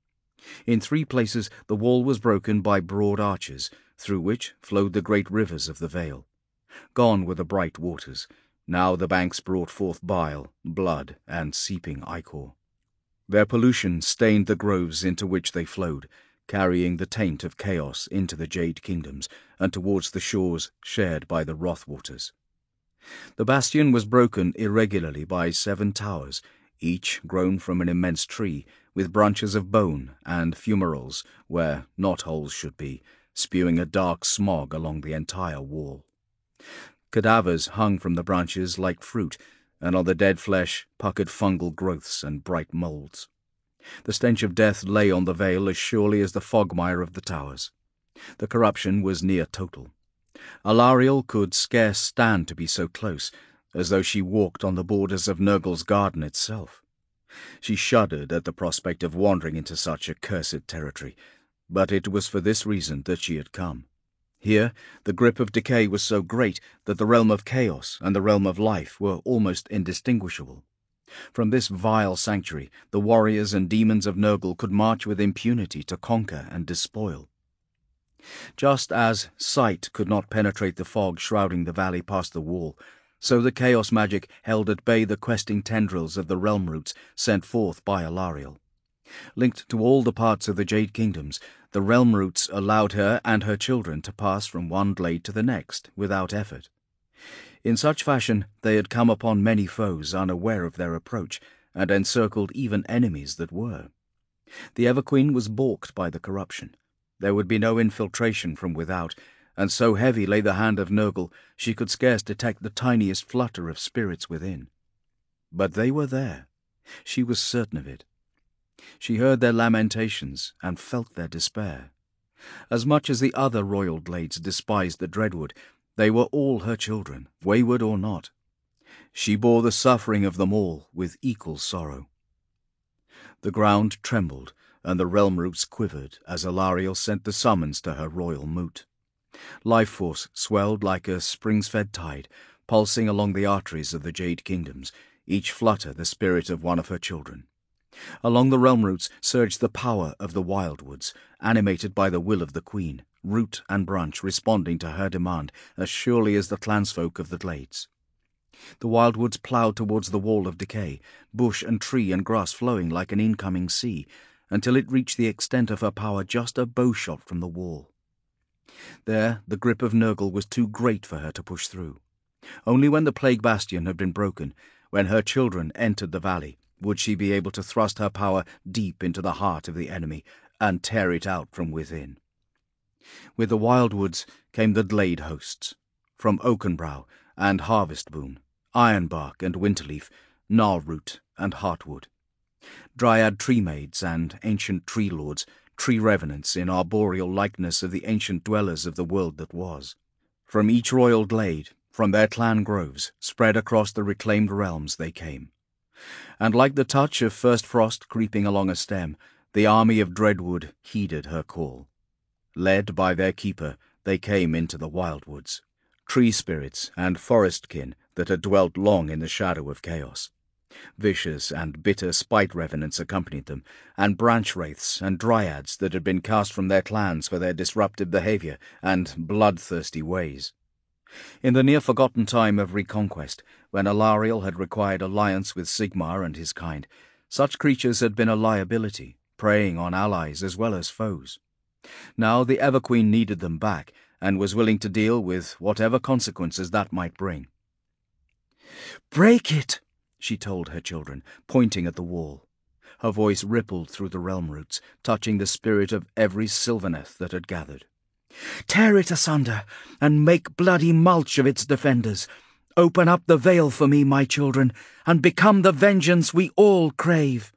In three places the wall was broken by broad arches, through which flowed the great rivers of the vale. Gone were the bright waters. Now the banks brought forth bile, blood, and seeping ichor. Their pollution stained the groves into which they flowed, carrying the taint of chaos into the Jade Kingdoms and towards the shores shared by the Wrath Waters. The bastion was broken irregularly by seven towers, each grown from an immense tree, with branches of bone and fumaroles where knotholes should be, spewing a dark smog along the entire wall. Cadavers hung from the branches like fruit, and on the dead flesh puckered fungal growths and bright moulds. The stench of death lay on the vale as surely as the fogmire of the towers. The corruption was near total. Alariel could scarce stand to be so close, as though she walked on the borders of Nurgle's garden itself. She shuddered at the prospect of wandering into such accursed territory, but it was for this reason that she had come. Here the grip of decay was so great that the realm of chaos and the realm of life were almost indistinguishable. From this vile sanctuary the warriors and demons of Nurgle could march with impunity to conquer and despoil. Just as sight could not penetrate the fog shrouding the valley past the wall, so the chaos magic held at bay the questing tendrils of the realm roots sent forth by Alariel. Linked to all the parts of the Jade Kingdoms, the realm roots allowed her and her children to pass from one glade to the next without effort. In such fashion they had come upon many foes unaware of their approach, and encircled even enemies that were. The Everqueen was balked by the corruption. There would be no infiltration from without, and so heavy lay the hand of Nurgle she could scarce detect the tiniest flutter of spirits within. But they were there. She was certain of it. She heard their lamentations and felt their despair. As much as the other royal glades despised the Dreadwood, they were all her children, wayward or not. She bore the suffering of them all with equal sorrow. The ground trembled, and the realm roots quivered as Alariel sent the summons to her royal moot. Life force swelled like a springs-fed tide, pulsing along the arteries of the Jade Kingdoms, each flutter the spirit of one of her children. Along the realm roots surged the power of the wildwoods, animated by the will of the Queen, root and branch responding to her demand as surely as the clansfolk of the glades. The wildwoods ploughed towards the wall of decay, bush and tree and grass flowing like an incoming sea, until it reached the extent of her power just a bowshot from the wall. There the grip of Nurgle was too great for her to push through. Only when the plague bastion had been broken, when her children entered the valley, would she be able to thrust her power deep into the heart of the enemy and tear it out from within. With the wildwoods came the glade hosts, from Oakenbrow and Harvestboon, Ironbark and Winterleaf, Gnarlroot and Heartwood. Dryad tree-maids and ancient tree-lords, tree-revenants in arboreal likeness of the ancient dwellers of the world that was. From each royal glade, from their clan groves, spread across the reclaimed realms they came. And like the touch of first frost creeping along a stem, the army of Dreadwood heeded her call. Led by their keeper, they came into the wildwoods, tree-spirits and forest-kin that had dwelt long in the shadow of chaos. Vicious and bitter spite-revenants accompanied them, and branch-wraiths and dryads that had been cast from their clans for their disruptive behaviour and bloodthirsty ways. In the near-forgotten time of reconquest, when Alariel had required alliance with Sigmar and his kind, such creatures had been a liability, preying on allies as well as foes. Now the Everqueen needed them back, and was willing to deal with whatever consequences that might bring. "Break it!" she told her children, pointing at the wall. Her voice rippled through the realm roots, touching the spirit of every Sylvaneth that had gathered. "Tear it asunder, and make bloody mulch of its defenders. Open up the veil for me, my children, and become the vengeance we all crave."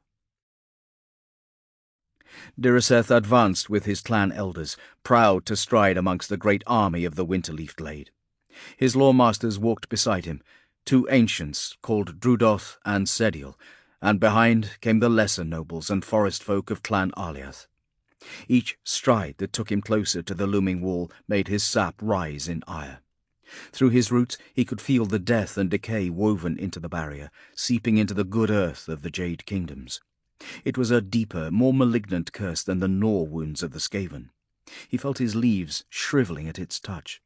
Diriceth advanced with his clan elders, proud to stride amongst the great army of the Winterleaf Glade. His lawmasters walked beside him, two ancients called Drudoth and Sediel, and behind came the lesser nobles and forest folk of Clan Aliath. Each stride that took him closer to the looming wall made his sap rise in ire. Through his roots he could feel the death and decay woven into the barrier, seeping into the good earth of the Jade Kingdoms. It was a deeper, more malignant curse than the gnaw wounds of the Skaven. He felt his leaves shrivelling at its touch.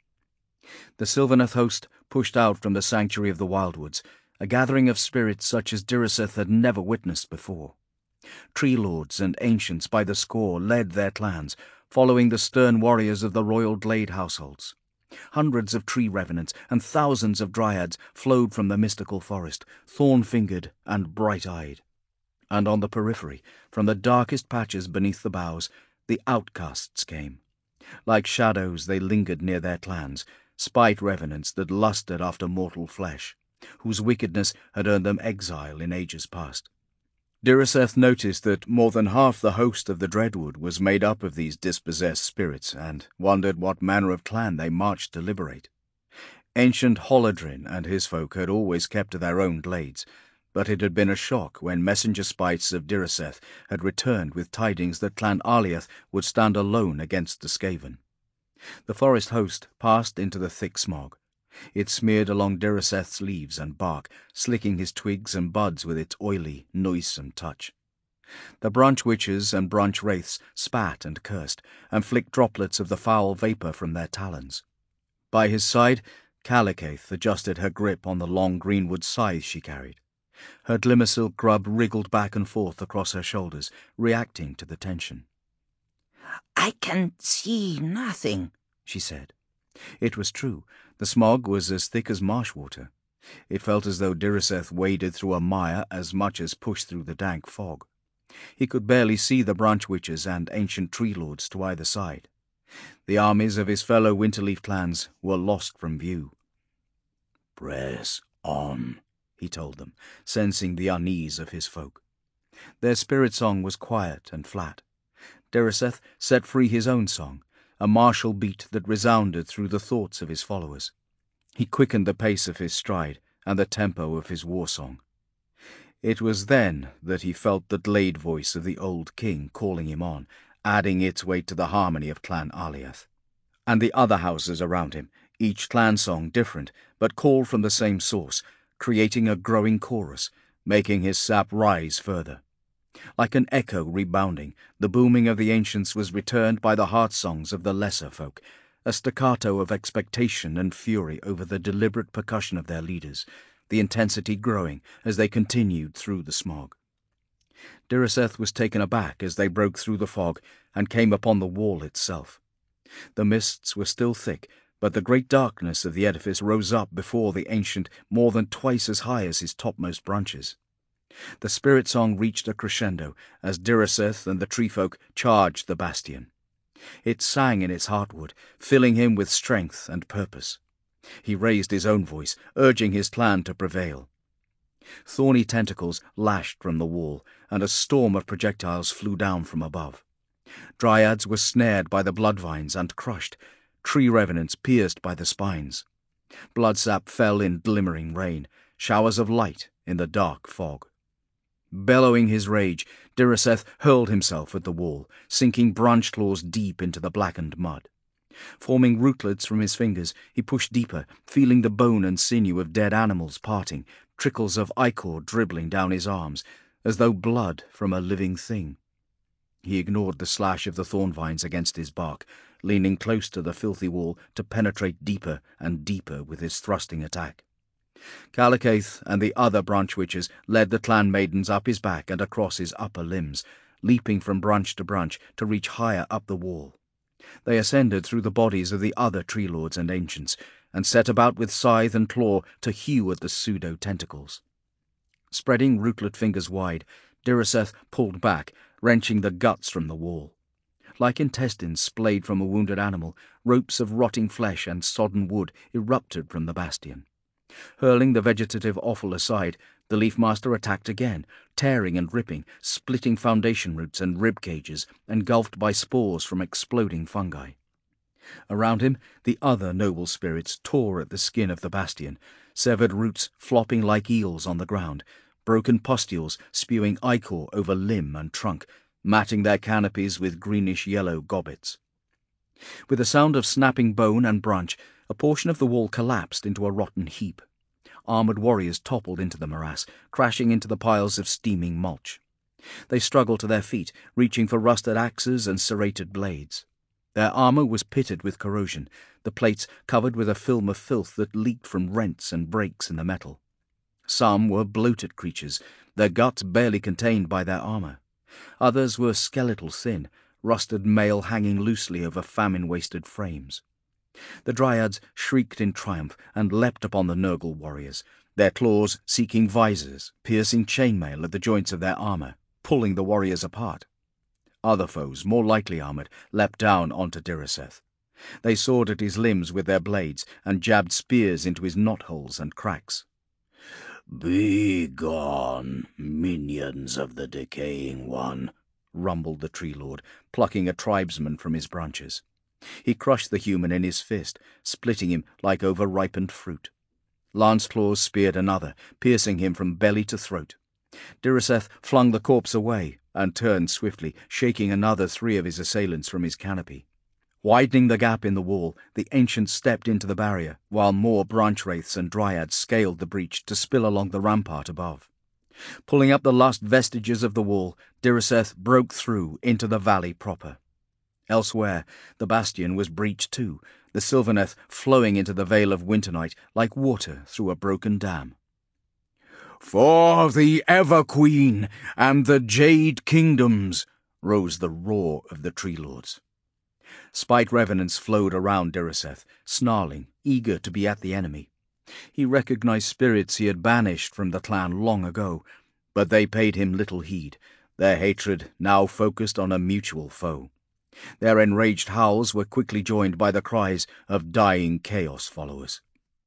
The Sylvaneth host pushed out from the sanctuary of the Wildwoods, a gathering of spirits such as Diriceth had never witnessed before. Tree lords and ancients by the score led their clans, following the stern warriors of the royal Glade households. Hundreds of tree revenants and thousands of dryads flowed from the mystical forest, thorn-fingered and bright-eyed. And on the periphery, from the darkest patches beneath the boughs, the outcasts came. Like shadows they lingered near their clans, spite revenants that lusted after mortal flesh, whose wickedness had earned them exile in ages past. Diriceth noticed that more than half the host of the Dreadwood was made up of these dispossessed spirits, and wondered what manner of clan they marched to liberate. Ancient Holadrin and his folk had always kept to their own glades, but it had been a shock when messenger spites of Diriceth had returned with tidings that Clan Aliath would stand alone against the Skaven. The forest host passed into the thick smog. It smeared along Diriceth's leaves and bark, slicking his twigs and buds with its oily, noisome touch. The branch witches and branch wraiths spat and cursed, and flicked droplets of the foul vapour from their talons. By his side, Calicathe adjusted her grip on the long greenwood scythe she carried. Her glimmer-silk grub wriggled back and forth across her shoulders, reacting to the tension. "I can see nothing," she said. It was true. The smog was as thick as marsh water. It felt as though Diriceth waded through a mire as much as pushed through the dank fog. He could barely see the branch witches and ancient tree lords to either side. The armies of his fellow Winterleaf clans were lost from view. "Press on," he told them, sensing the unease of his folk. Their spirit song was quiet and flat. Diriceth set free his own song, a martial beat that resounded through the thoughts of his followers. He quickened the pace of his stride and the tempo of his war song. It was then that he felt the glade voice of the old king calling him on, adding its weight to the harmony of Clan Aliath. And the other houses around him, each clan song different, but called from the same source, creating a growing chorus, making his sap rise further. Like an echo rebounding, the booming of the ancients was returned by the heart-songs of the lesser folk, a staccato of expectation and fury over the deliberate percussion of their leaders, the intensity growing as they continued through the smog. Diriceth was taken aback as they broke through the fog and came upon the wall itself. The mists were still thick, but the great darkness of the edifice rose up before the ancient more than twice as high as his topmost branches. The spirit song reached a crescendo as Diriceth and the treefolk charged the bastion. It sang in its heartwood, filling him with strength and purpose. He raised his own voice, urging his clan to prevail. Thorny tentacles lashed from the wall, and a storm of projectiles flew down from above. Dryads were snared by the bloodvines and crushed, tree revenants pierced by the spines. Bloodsap fell in glimmering rain, showers of light in the dark fog. Bellowing his rage, Diriceth hurled himself at the wall, sinking branch claws deep into the blackened mud. Forming rootlets from his fingers, he pushed deeper, feeling the bone and sinew of dead animals parting, trickles of ichor dribbling down his arms, as though blood from a living thing. He ignored the slash of the thorn vines against his bark, leaning close to the filthy wall to penetrate deeper and deeper with his thrusting attack. Calicathe and the other branch witches led the clan maidens up his back and across his upper limbs, leaping from branch to branch to reach higher up the wall. They ascended through the bodies of the other tree lords and ancients, and set about with scythe and claw to hew at the pseudo-tentacles. Spreading rootlet fingers wide, Diraseth pulled back, wrenching the guts from the wall. Like intestines splayed from a wounded animal, ropes of rotting flesh and sodden wood erupted from the bastion. Hurling the vegetative offal aside, the Leafmaster attacked again, tearing and ripping, splitting foundation roots and rib cages, engulfed by spores from exploding fungi. Around him, the other noble spirits tore at the skin of the bastion, severed roots flopping like eels on the ground, broken pustules spewing ichor over limb and trunk, matting their canopies with greenish-yellow gobbets. With a sound of snapping bone and branch, a portion of the wall collapsed into a rotten heap. Armoured warriors toppled into the morass, crashing into the piles of steaming mulch. They struggled to their feet, reaching for rusted axes and serrated blades. Their armour was pitted with corrosion, the plates covered with a film of filth that leaked from rents and breaks in the metal. Some were bloated creatures, their guts barely contained by their armour. Others were skeletal thin, rusted mail hanging loosely over famine-wasted frames. The Dryads shrieked in triumph and leapt upon the Nurgle warriors, their claws seeking visors, piercing chainmail at the joints of their armour, pulling the warriors apart. Other foes, more lightly armoured, leapt down onto Diraseth. They sawed at his limbs with their blades and jabbed spears into his knotholes and cracks. "Be gone, minions of the Decaying One," rumbled the Tree Lord, plucking a tribesman from his branches. He crushed the human in his fist, splitting him like over-ripened fruit. Lance claws speared another, piercing him from belly to throat. Diraseth flung the corpse away and turned swiftly, shaking another three of his assailants from his canopy. Widening the gap in the wall, the Ancient stepped into the barrier, while more branch-wraiths and dryads scaled the breach to spill along the rampart above. Pulling up the last vestiges of the wall, Diraseth broke through into the valley proper. Elsewhere, the bastion was breached too, the Sylvaneth flowing into the Vale of Winternight like water through a broken dam. "For the Everqueen and the Jade Kingdoms!" rose the roar of the Tree Lords. Spite revenants flowed around Diraseth, snarling, eager to be at the enemy. He recognized spirits he had banished from the clan long ago, but they paid him little heed, their hatred now focused on a mutual foe. Their enraged howls were quickly joined by the cries of dying Chaos followers.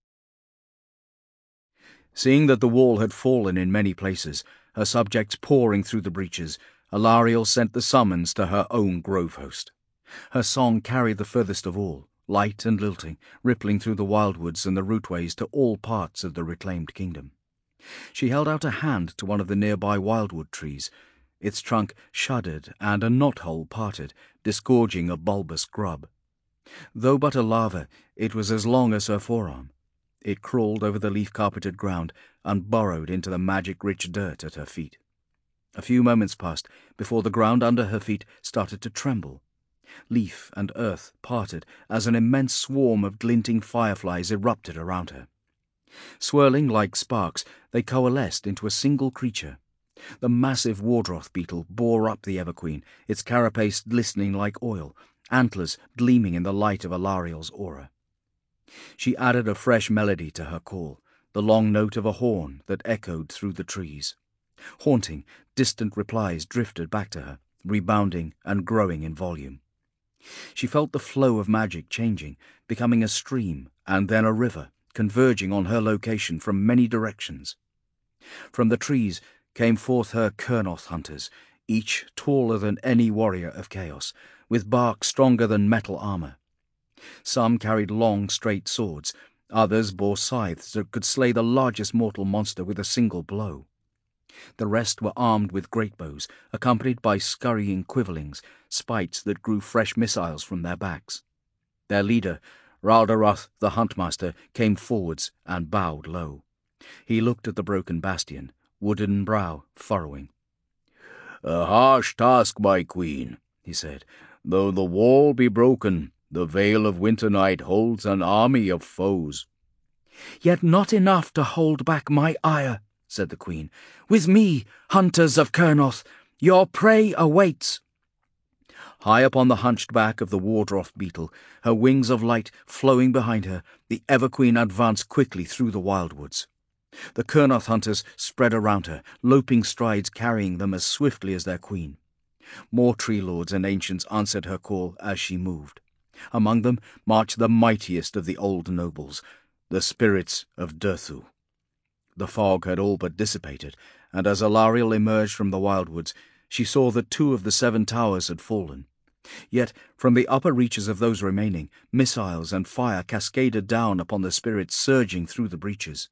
Seeing that the wall had fallen in many places, her subjects pouring through the breaches, Alariel sent the summons to her own grove host. Her song carried the furthest of all, light and lilting, rippling through the wildwoods and the routeways to all parts of the reclaimed kingdom. She held out a hand to one of the nearby wildwood trees. Its trunk shuddered and a knothole parted, disgorging a bulbous grub. Though but a larva, it was as long as her forearm. It crawled over the leaf-carpeted ground and burrowed into the magic-rich dirt at her feet. A few moments passed before the ground under her feet started to tremble. Leaf and earth parted as an immense swarm of glinting fireflies erupted around her. Swirling like sparks, they coalesced into a single creature. The massive Wardroth beetle bore up the Everqueen, its carapace glistening like oil, antlers gleaming in the light of Alariel's aura. She added a fresh melody to her call, the long note of a horn that echoed through the trees. Haunting, distant replies drifted back to her, rebounding and growing in volume. She felt the flow of magic changing, becoming a stream and then a river, converging on her location from many directions. From the trees came forth her Kurnoth hunters, each taller than any warrior of chaos, with bark stronger than metal armour. Some carried long, straight swords, others bore scythes that could slay the largest mortal monster with a single blow. The rest were armed with great bows, accompanied by scurrying quiverlings, spites that grew fresh missiles from their backs. Their leader, Raldaroth the Huntmaster, came forwards and bowed low. He looked at the broken bastion, wooden brow furrowing. "A harsh task, my queen," he said. "Though the wall be broken, the Vale of Winternight holds an army of foes." "Yet not enough to hold back my ire," said the queen. "With me, hunters of Kurnoth, your prey awaits." High upon the hunched back of the Wardroth beetle, her wings of light flowing behind her, the Everqueen advanced quickly through the wildwoods. The Kurnoth hunters spread around her, loping strides carrying them as swiftly as their queen. More tree lords and ancients answered her call as she moved. Among them marched the mightiest of the old nobles, the spirits of Durthu. The fog had all but dissipated, and as Alarielle emerged from the wildwoods, she saw that two of the seven towers had fallen. Yet from the upper reaches of those remaining, missiles and fire cascaded down upon the spirits surging through the breaches.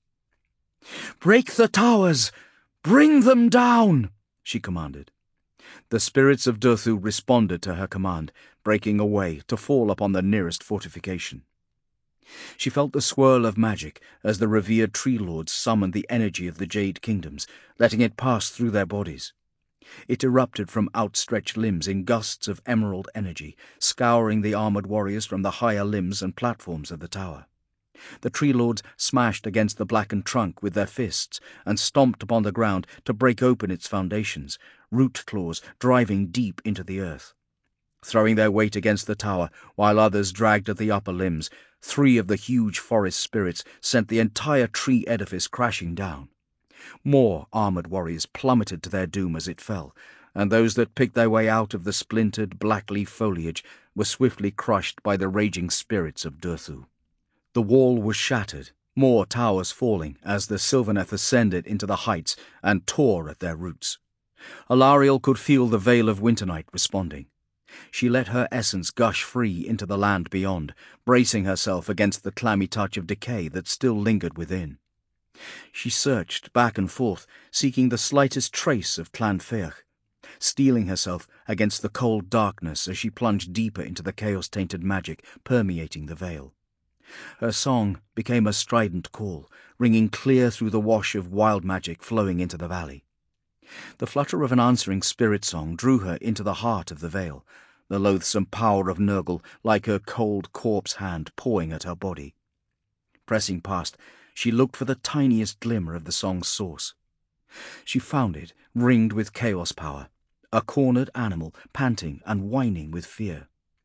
"Break the towers! Bring them down!" she commanded. The spirits of Durthu responded to her command, breaking away to fall upon the nearest fortification. She felt the swirl of magic as the revered tree lords summoned the energy of the Jade Kingdoms, letting it pass through their bodies. It erupted from outstretched limbs in gusts of emerald energy, scouring the armoured warriors from the higher limbs and platforms of the tower. The tree lords smashed against the blackened trunk with their fists and stomped upon the ground to break open its foundations, root claws driving deep into the earth. Throwing their weight against the tower, while others dragged at the upper limbs, three of the huge forest spirits sent the entire tree edifice crashing down. More armoured warriors plummeted to their doom as it fell, and those that picked their way out of the splintered black-leaf foliage were swiftly crushed by the raging spirits of Durthu. The wall was shattered, more towers falling as the Sylvaneth ascended into the heights and tore at their roots. Alarielle could feel the veil of Winternight responding. She let her essence gush free into the land beyond, bracing herself against the clammy touch of decay that still lingered within. She searched back and forth, seeking the slightest trace of Clan Feach, steeling herself against the cold darkness as she plunged deeper into the chaos-tainted magic permeating the veil. Her song became a strident call, ringing clear through the wash of wild magic flowing into the valley. The flutter of an answering spirit song drew her into the heart of the vale, the loathsome power of Nurgle like her cold corpse hand pawing at her body. Pressing past, she looked for the tiniest glimmer of the song's source. She found it, ringed with chaos power, a cornered animal panting and whining with fear.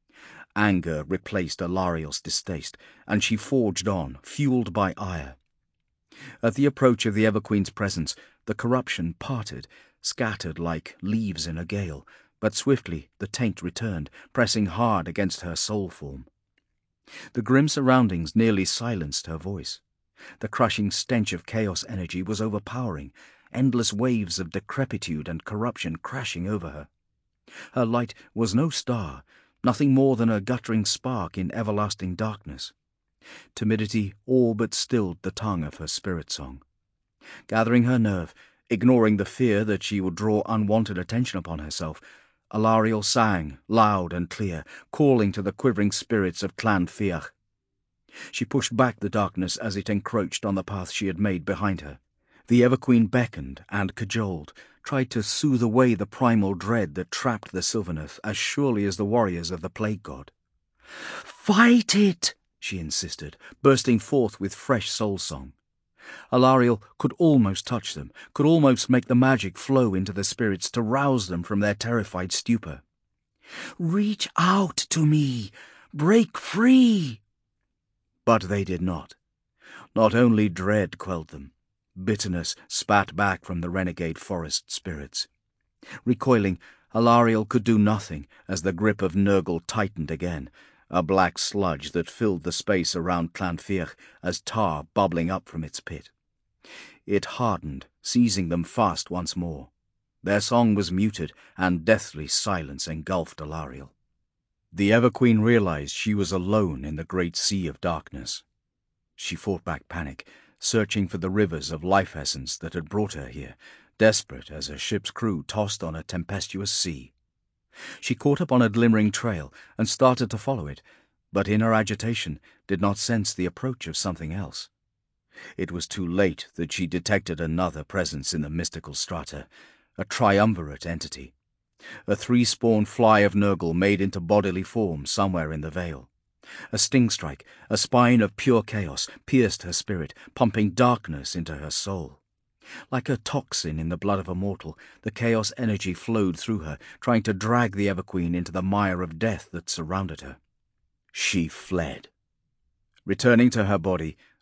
Anger replaced Alarielle's distaste, and she forged on, fueled by ire. At the approach of the Everqueen's presence, the corruption parted, scattered like leaves in a gale, but swiftly the taint returned, pressing hard against her soul form. The grim surroundings nearly silenced her voice. The crushing stench of chaos energy was overpowering, endless waves of decrepitude and corruption crashing over her. Her light was no star, nothing more than a guttering spark in everlasting darkness. Timidity all but stilled the tongue of her spirit song. Gathering her nerve, ignoring the fear that she would draw unwanted attention upon herself, Alarielle sang, loud and clear, calling to the quivering spirits of Clan Feach. She pushed back the darkness as it encroached on the path she had made behind her. The Everqueen beckoned and cajoled, tried to soothe away the primal dread that trapped the Sylvaneth as surely as the warriors of the Plague God. "Fight it!" she insisted, bursting forth with fresh soul-song. Alarielle could almost touch them, could almost make the magic flow into the spirits to rouse them from their terrified stupor. "Reach out to me! Break free!" But they did not. Not only dread quelled them. Bitterness spat back from the renegade forest spirits. Recoiling, Alarielle could do nothing as the grip of Nurgle tightened again, a black sludge that filled the space around Clan Feach as tar bubbling up from its pit. It hardened, seizing them fast once more. Their song was muted, and deathly silence engulfed Alarielle. The Everqueen realized she was alone in the great sea of darkness. She fought back panic, searching for the rivers of life essence that had brought her here, desperate as a ship's crew tossed on a tempestuous sea. She caught up on a glimmering trail and started to follow it, but in her agitation did not sense the approach of something else. It was too late that she detected another presence in the mystical strata, a triumvirate entity, a three-spawn fly of Nurgle made into bodily form somewhere in the vale. A sting strike, a spine of pure chaos, pierced her spirit, pumping darkness into her soul. Like a toxin in the blood of a mortal, the chaos energy flowed through her, trying to drag the Everqueen into the mire of death that surrounded her. She fled. Returning to her body,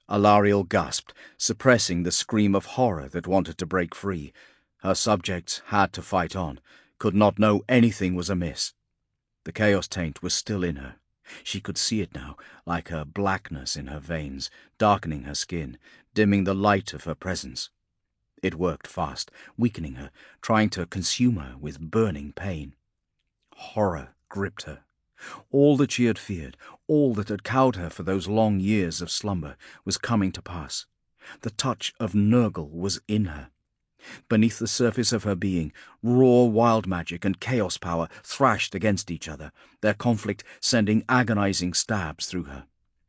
Alarielle gasped, suppressing the scream of horror that wanted to break free. Her subjects had to fight on, could not know anything was amiss. The chaos taint was still in her. She could see it now, like a blackness in her veins, darkening her skin, dimming the light of her presence. It worked fast, weakening her, trying to consume her with burning pain. Horror gripped her. All that she had feared, all that had cowed her for those long years of slumber, was coming to pass. The touch of Nurgle was in her. Beneath the surface of her being, raw wild magic and chaos power thrashed against each other, their conflict sending agonizing stabs through her.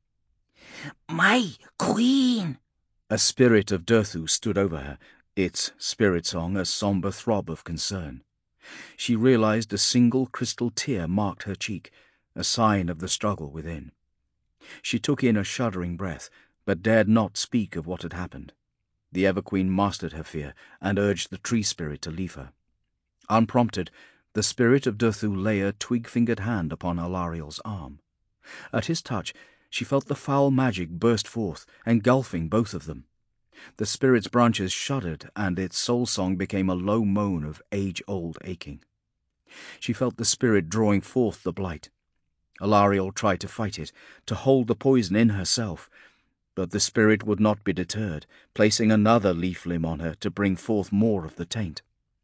"My queen!" A spirit of Durthu stood over her, its spirit song a sombre throb of concern. She realized a single crystal tear marked her cheek, a sign of the struggle within. She took in a shuddering breath, but dared not speak of what had happened. The Everqueen mastered her fear and urged the tree spirit to leave her. Unprompted, the spirit of Durthu lay a twig-fingered hand upon Alarielle's arm. At his touch, she felt the foul magic burst forth, engulfing both of them. The spirit's branches shuddered, and its soul song became a low moan of age-old aching. She felt the spirit drawing forth the blight. Alarielle tried to fight it, to hold the poison in herself, but the spirit would not be deterred, placing another leaf limb on her to bring forth more of the taint.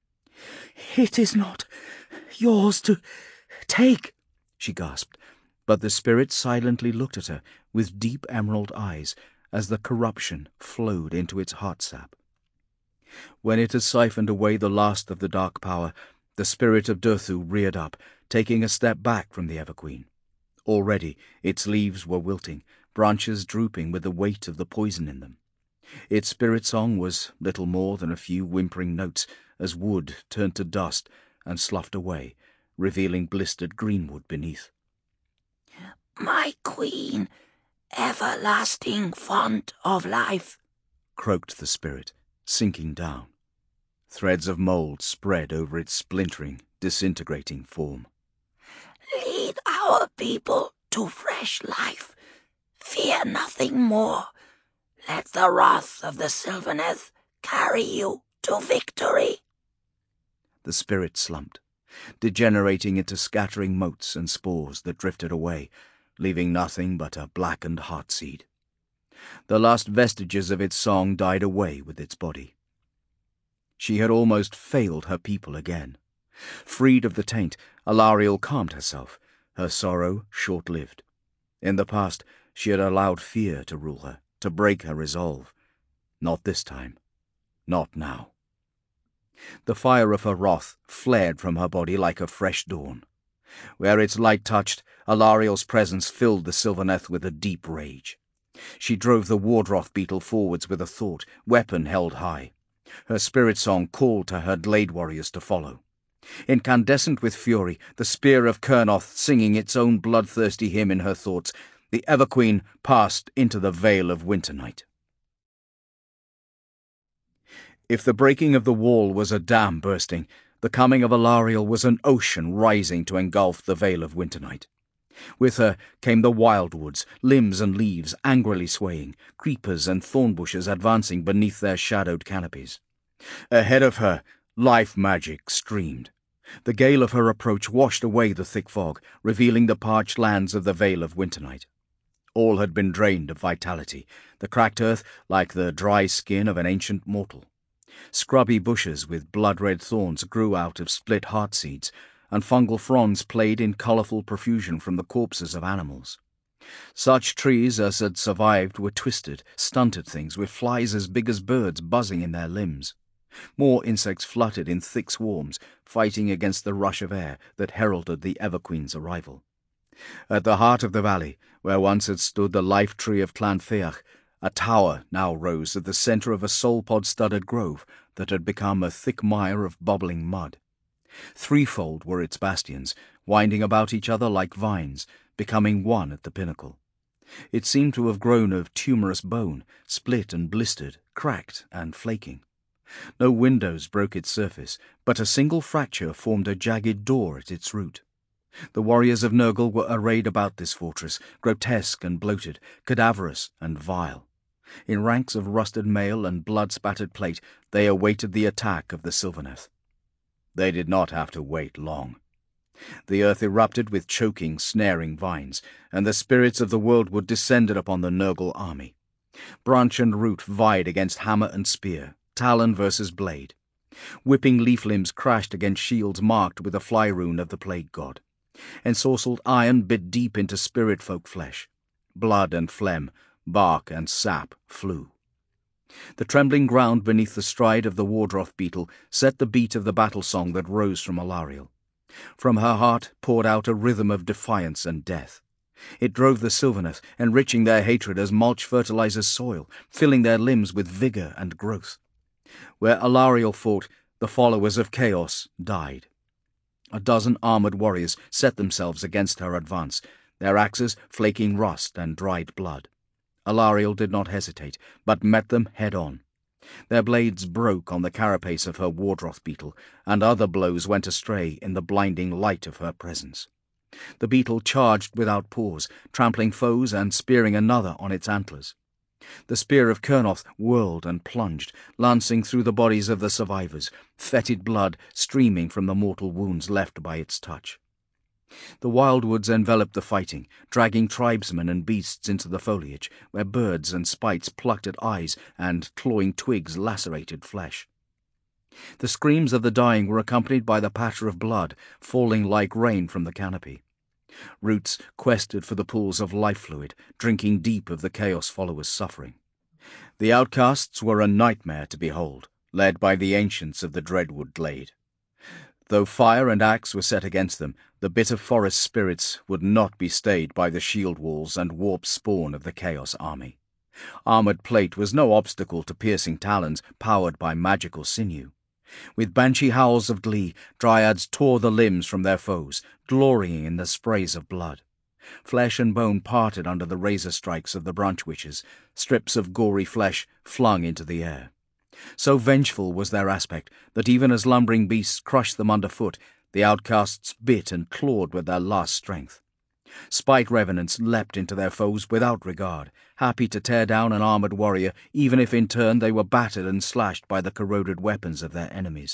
"It is not yours to take," she gasped, but the spirit silently looked at her with deep emerald eyes as the corruption flowed into its heart sap. When it had siphoned away the last of the dark power, the spirit of Durthu reared up, taking a step back from the Everqueen. Already its leaves were wilting, branches drooping with the weight of the poison in them. Its spirit song was little more than a few whimpering notes as wood turned to dust and sloughed away, revealing blistered greenwood beneath. "My queen, everlasting font of life," croaked the spirit, sinking down. Threads of mould spread over its splintering, disintegrating form. "Lead our people to fresh life. Fear nothing more. Let the wrath of the Sylvaneth carry you to victory." The spirit slumped, degenerating into scattering motes and spores that drifted away, leaving nothing but a blackened heartseed. The last vestiges of its song died away with its body. She had almost failed her people again. Freed of the taint, Alarielle calmed herself, her sorrow short-lived. In the past, she had allowed fear to rule her, to break her resolve. Not this time. Not now. The fire of her wrath flared from her body like a fresh dawn. Where its light touched, Alarielle's presence filled the Sylvaneth with a deep rage. She drove the Wardroth beetle forwards with a thought, weapon held high. Her spirit song called to her Glade warriors to follow. Incandescent with fury, the spear of Kurnoth singing its own bloodthirsty hymn in her thoughts, the Everqueen passed into the Vale of Winternight. If the breaking of the wall was a dam bursting, the coming of Alarielle was an ocean rising to engulf the Vale of Winternight. With her came the wildwoods, limbs and leaves angrily swaying, creepers and thorn bushes advancing beneath their shadowed canopies. Ahead of her, life magic streamed. The gale of her approach washed away the thick fog, revealing the parched lands of the Vale of Winternight. All had been drained of vitality, the cracked earth like the dry skin of an ancient mortal. Scrubby bushes with blood-red thorns grew out of split heart-seeds, and fungal fronds played in colourful profusion from the corpses of animals. Such trees as had survived were twisted, stunted things with flies as big as birds buzzing in their limbs. More insects fluttered in thick swarms, fighting against the rush of air that heralded the Everqueen's arrival. At the heart of the valley, where once had stood the life tree of Clan Feach, a tower now rose at the centre of a soulpod-studded grove that had become a thick mire of bubbling mud. Threefold were its bastions, winding about each other like vines, becoming one at the pinnacle. It seemed to have grown of tumorous bone, split and blistered, cracked and flaking. No windows broke its surface, but a single fracture formed a jagged door at its root. The warriors of Nurgle were arrayed about this fortress, grotesque and bloated, cadaverous and vile. In ranks of rusted mail and blood-spattered plate, they awaited the attack of the Sylvaneth. They did not have to wait long. The earth erupted with choking, snaring vines, and the spirits of the worldwood descended upon the Nurgle army. Branch and root vied against hammer and spear, talon versus blade. Whipping leaf limbs crashed against shields marked with the fly rune of the plague god. Ensorcelled iron bit deep into spirit folk flesh. Blood and phlegm, bark and sap flew. The trembling ground beneath the stride of the Wardroth beetle set the beat of the battle song that rose from Alariel. From her heart poured out a rhythm of defiance and death. It drove the Sylvaneth, enriching their hatred as mulch fertilizes soil, filling their limbs with vigor and growth. Where Alariel fought, the followers of Chaos died. A dozen armored warriors set themselves against her advance, their axes flaking rust and dried blood. Alariel did not hesitate, but met them head-on. Their blades broke on the carapace of her Wardroth beetle, and other blows went astray in the blinding light of her presence. The beetle charged without pause, trampling foes and spearing another on its antlers. The spear of Kurnoth whirled and plunged, lancing through the bodies of the survivors, fetid blood streaming from the mortal wounds left by its touch. The wildwoods enveloped the fighting, dragging tribesmen and beasts into the foliage, where birds and spites plucked at eyes and clawing twigs lacerated flesh. The screams of the dying were accompanied by the patter of blood falling like rain from the canopy. Roots quested for the pools of life fluid, drinking deep of the Chaos followers' suffering. The outcasts were a nightmare to behold, led by the ancients of the Dreadwood Glade. Though fire and axe were set against them, the bitter forest spirits would not be stayed by the shield walls and warp spawn of the Chaos army. Armored plate was no obstacle to piercing talons powered by magical sinew. With banshee howls of glee, dryads tore the limbs from their foes, glorying in the sprays of blood. Flesh and bone parted under the razor strikes of the branch witches, strips of gory flesh flung into the air. So vengeful was their aspect that even as lumbering beasts crushed them underfoot, the outcasts bit and clawed with their last strength. Spite revenants leapt into their foes without regard, happy to tear down an armored warrior, even if in turn they were battered and slashed by the corroded weapons of their enemies.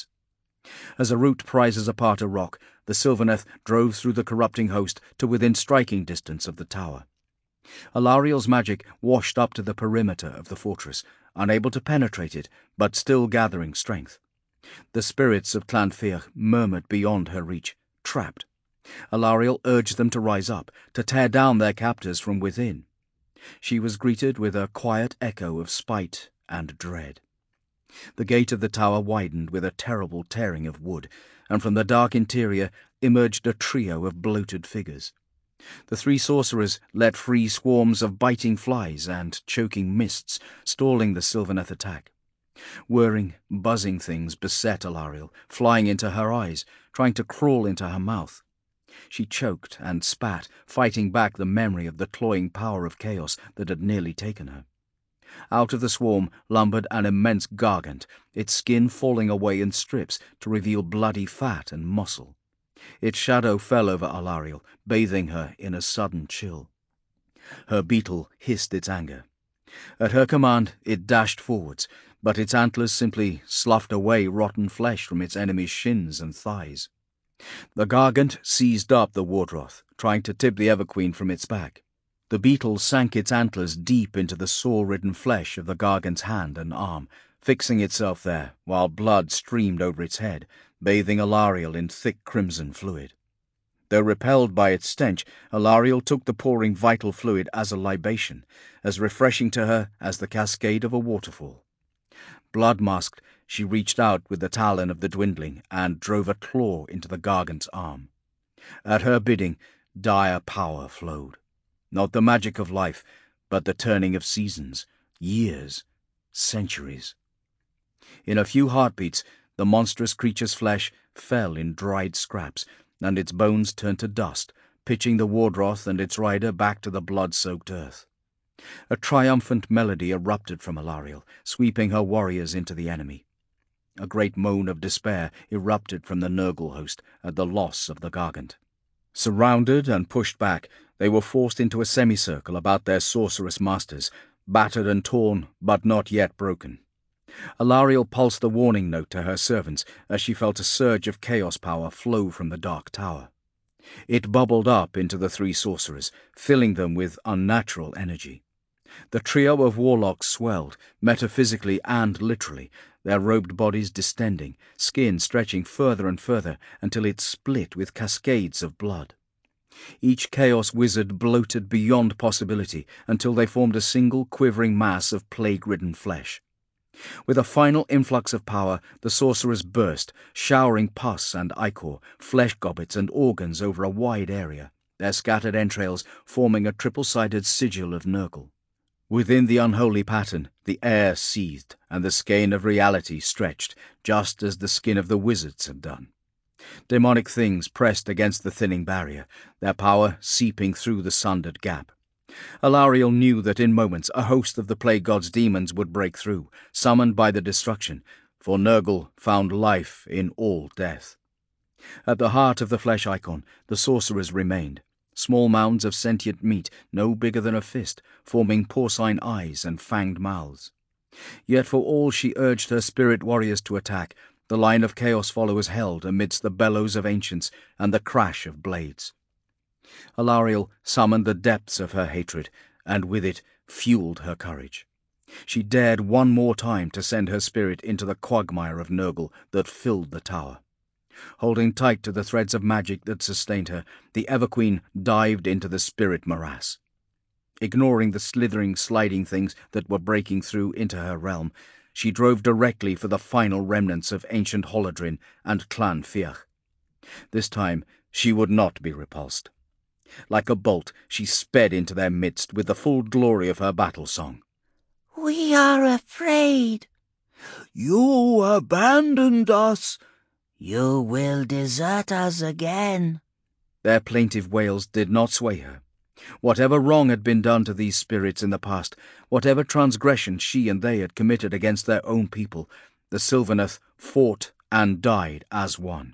As a root prizes apart a rock, the Sylvaneth drove through the corrupting host to within striking distance of the tower. Alariel's magic washed up to the perimeter of the fortress, unable to penetrate it, but still gathering strength. The spirits of Clanfear murmured beyond her reach, trapped. Alariel urged them to rise up, to tear down their captors from within. She was greeted with a quiet echo of spite and dread. The gate of the tower widened with a terrible tearing of wood, and from the dark interior emerged a trio of bloated figures. The three sorcerers let free swarms of biting flies and choking mists, stalling the Sylvaneth attack. Whirring, buzzing things beset Alariel, flying into her eyes, trying to crawl into her mouth. She choked and spat, fighting back the memory of the clawing power of chaos that had nearly taken her. Out of the swarm lumbered an immense gargant, its skin falling away in strips to reveal bloody fat and muscle. Its shadow fell over Alariel, bathing her in a sudden chill. Her beetle hissed its anger. At her command it dashed forwards, but its antlers simply sloughed away rotten flesh from its enemy's shins and thighs. The gargant seized up the Wardroth, trying to tip the Everqueen from its back. The beetle sank its antlers deep into the sore-ridden flesh of the gargant's hand and arm, fixing itself there, while blood streamed over its head, bathing Alariel in thick crimson fluid. Though repelled by its stench, Alariel took the pouring vital fluid as a libation, as refreshing to her as the cascade of a waterfall. Blood-masked, she reached out with the talon of the dwindling and drove a claw into the gargant's arm. At her bidding, dire power flowed. Not the magic of life, but the turning of seasons, years, centuries. In a few heartbeats, the monstrous creature's flesh fell in dried scraps, and its bones turned to dust, pitching the Wardroth and its rider back to the blood-soaked earth. A triumphant melody erupted from Alariel, sweeping her warriors into the enemy. A great moan of despair erupted from the Nurgle host at the loss of the Gargant. Surrounded and pushed back, they were forced into a semicircle about their sorceress masters, battered and torn, but not yet broken. Alarielle pulsed a warning note to her servants as she felt a surge of chaos power flow from the Dark Tower. It bubbled up into the three sorcerers, filling them with unnatural energy. The trio of warlocks swelled, metaphysically and literally, their robed bodies distending, skin stretching further and further until it split with cascades of blood. Each chaos wizard bloated beyond possibility until they formed a single quivering mass of plague-ridden flesh. With a final influx of power, the sorcerers burst, showering pus and ichor, flesh gobbets and organs over a wide area, their scattered entrails forming a triple-sided sigil of Nurgle. Within the unholy pattern, the air seethed, and the skein of reality stretched, just as the skin of the wizards had done. Demonic things pressed against the thinning barrier, their power seeping through the sundered gap. Alarielle knew that in moments a host of the Plague God's demons would break through, summoned by the destruction, for Nurgle found life in all death. At the heart of the flesh icon, the sorcerers remained, small mounds of sentient meat no bigger than a fist, forming porcine eyes and fanged mouths. Yet for all she urged her spirit warriors to attack, the line of chaos followers held amidst the bellows of ancients and the crash of blades. Alarielle summoned the depths of her hatred, and with it fueled her courage. She dared one more time to send her spirit into the quagmire of Nurgle that filled the tower. Holding tight to the threads of magic that sustained her, the Everqueen dived into the spirit morass. Ignoring the slithering, sliding things that were breaking through into her realm, she drove directly for the final remnants of ancient Holadrin and Clan Fiach. This time she would not be repulsed. Like a bolt, she sped into their midst with the full glory of her battle song. "We are afraid. You abandoned us. You will desert us again." Their plaintive wails did not sway her. Whatever wrong had been done to these spirits in the past, whatever transgression she and they had committed against their own people, the Sylvaneth fought and died as one.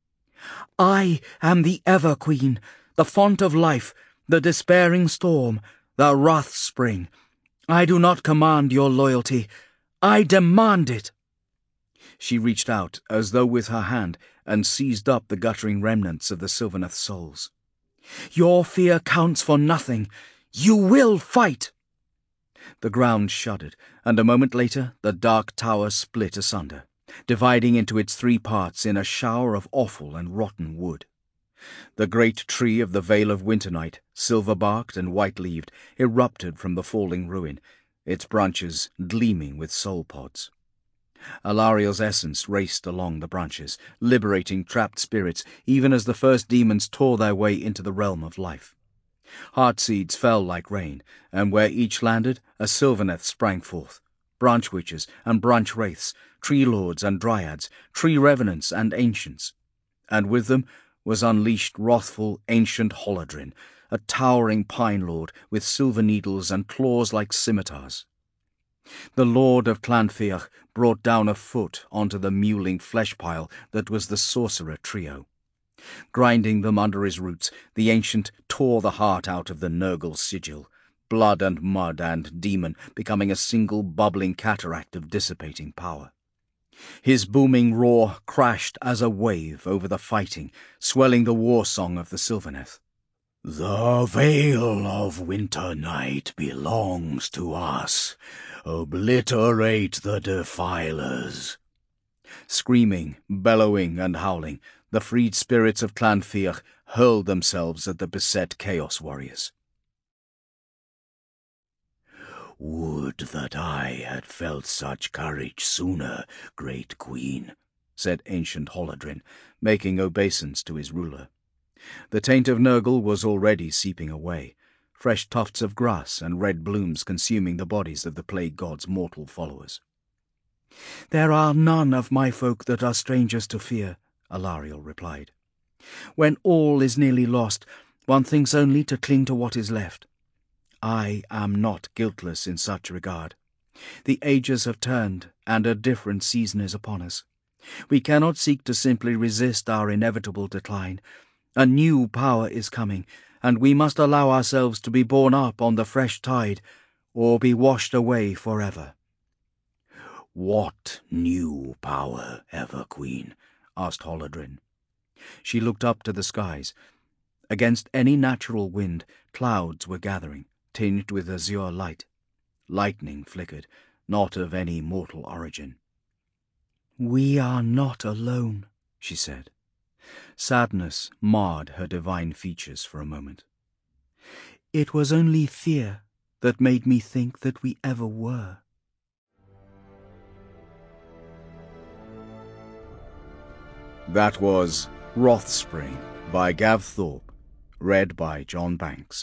I am the Everqueen, the font of life, the despairing storm, the wrath spring. I do not command your loyalty. I demand it. She reached out, as though with her hand, and seized up the guttering remnants of the Sylvaneth souls. Your fear counts for nothing. You will fight. The ground shuddered, and a moment later the dark tower split asunder, dividing into its three parts in a shower of offal and rotten wood. The great tree of the Vale of Winternight, silver-barked and white-leaved, erupted from the falling ruin, its branches gleaming with soul pods. Alarielle's essence raced along the branches, liberating trapped spirits, even as the first demons tore their way into the realm of life. Heart seeds fell like rain, and where each landed, a Sylvaneth sprang forth. Branch witches and branch wraiths, tree lords and dryads, tree revenants and ancients. And with them was unleashed wrathful ancient Holadrin, a towering pine lord with silver needles and claws like scimitars. The lord of Clan Fiach brought down a foot onto the mewling flesh pile that was the sorcerer trio. Grinding them under his roots, the ancient tore the heart out of the Nurgle sigil, blood and mud and demon becoming a single bubbling cataract of dissipating power. His booming roar crashed as a wave over the fighting, swelling the war song of the Sylvaneth. The Vale of Winternight belongs to us. Obliterate the defilers. Screaming, bellowing, and howling, the freed spirits of Clan Fiach hurled themselves at the beset Chaos Warriors. Would that I had felt such courage sooner, great queen, said ancient Holadrin, making obeisance to his ruler. The taint of Nurgle was already seeping away, fresh tufts of grass and red blooms consuming the bodies of the plague god's mortal followers. There are none of my folk that are strangers to fear, Alarielle replied. When all is nearly lost, one thinks only to cling to what is left. I am not guiltless in such regard. The ages have turned, and a different season is upon us. We cannot seek to simply resist our inevitable decline. A new power is coming, and we must allow ourselves to be borne up on the fresh tide, or be washed away forever. "What new power, Everqueen?" asked Holadrin. She looked up to the skies. Against any natural wind, clouds were gathering, tinged with azure light. Lightning flickered, not of any mortal origin. "We are not alone," she said. Sadness marred her divine features for a moment. "It was only fear that made me think that we ever were." That was Wrathspring by Gav Thorpe, read by John Banks.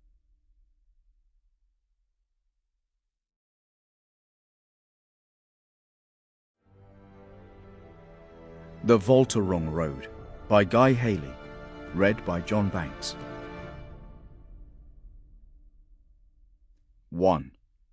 The Volturung Road by Guy Haley, read by John Banks. one.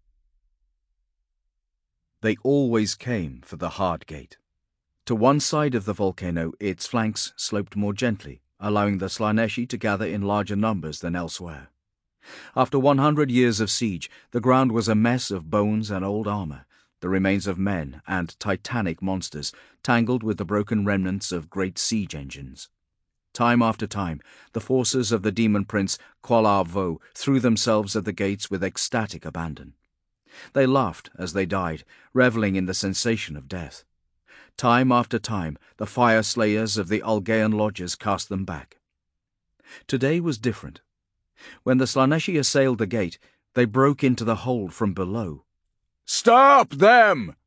They always came for the hard gate. To one side of the volcano, its flanks sloped more gently, allowing the Slaaneshi to gather in larger numbers than elsewhere. After one hundred years of siege, the ground was a mess of bones and old armor, the remains of men and titanic monsters, tangled with the broken remnants of great siege engines. Time after time, the forces of the demon prince Qualar Vo threw themselves at the gates with ecstatic abandon. They laughed as they died, reveling in the sensation of death. Time after time, the fire slayers of the Algaean lodges cast them back. Today was different. When the Slaaneshi assailed the gate, they broke into the hold from below. "Stop them!"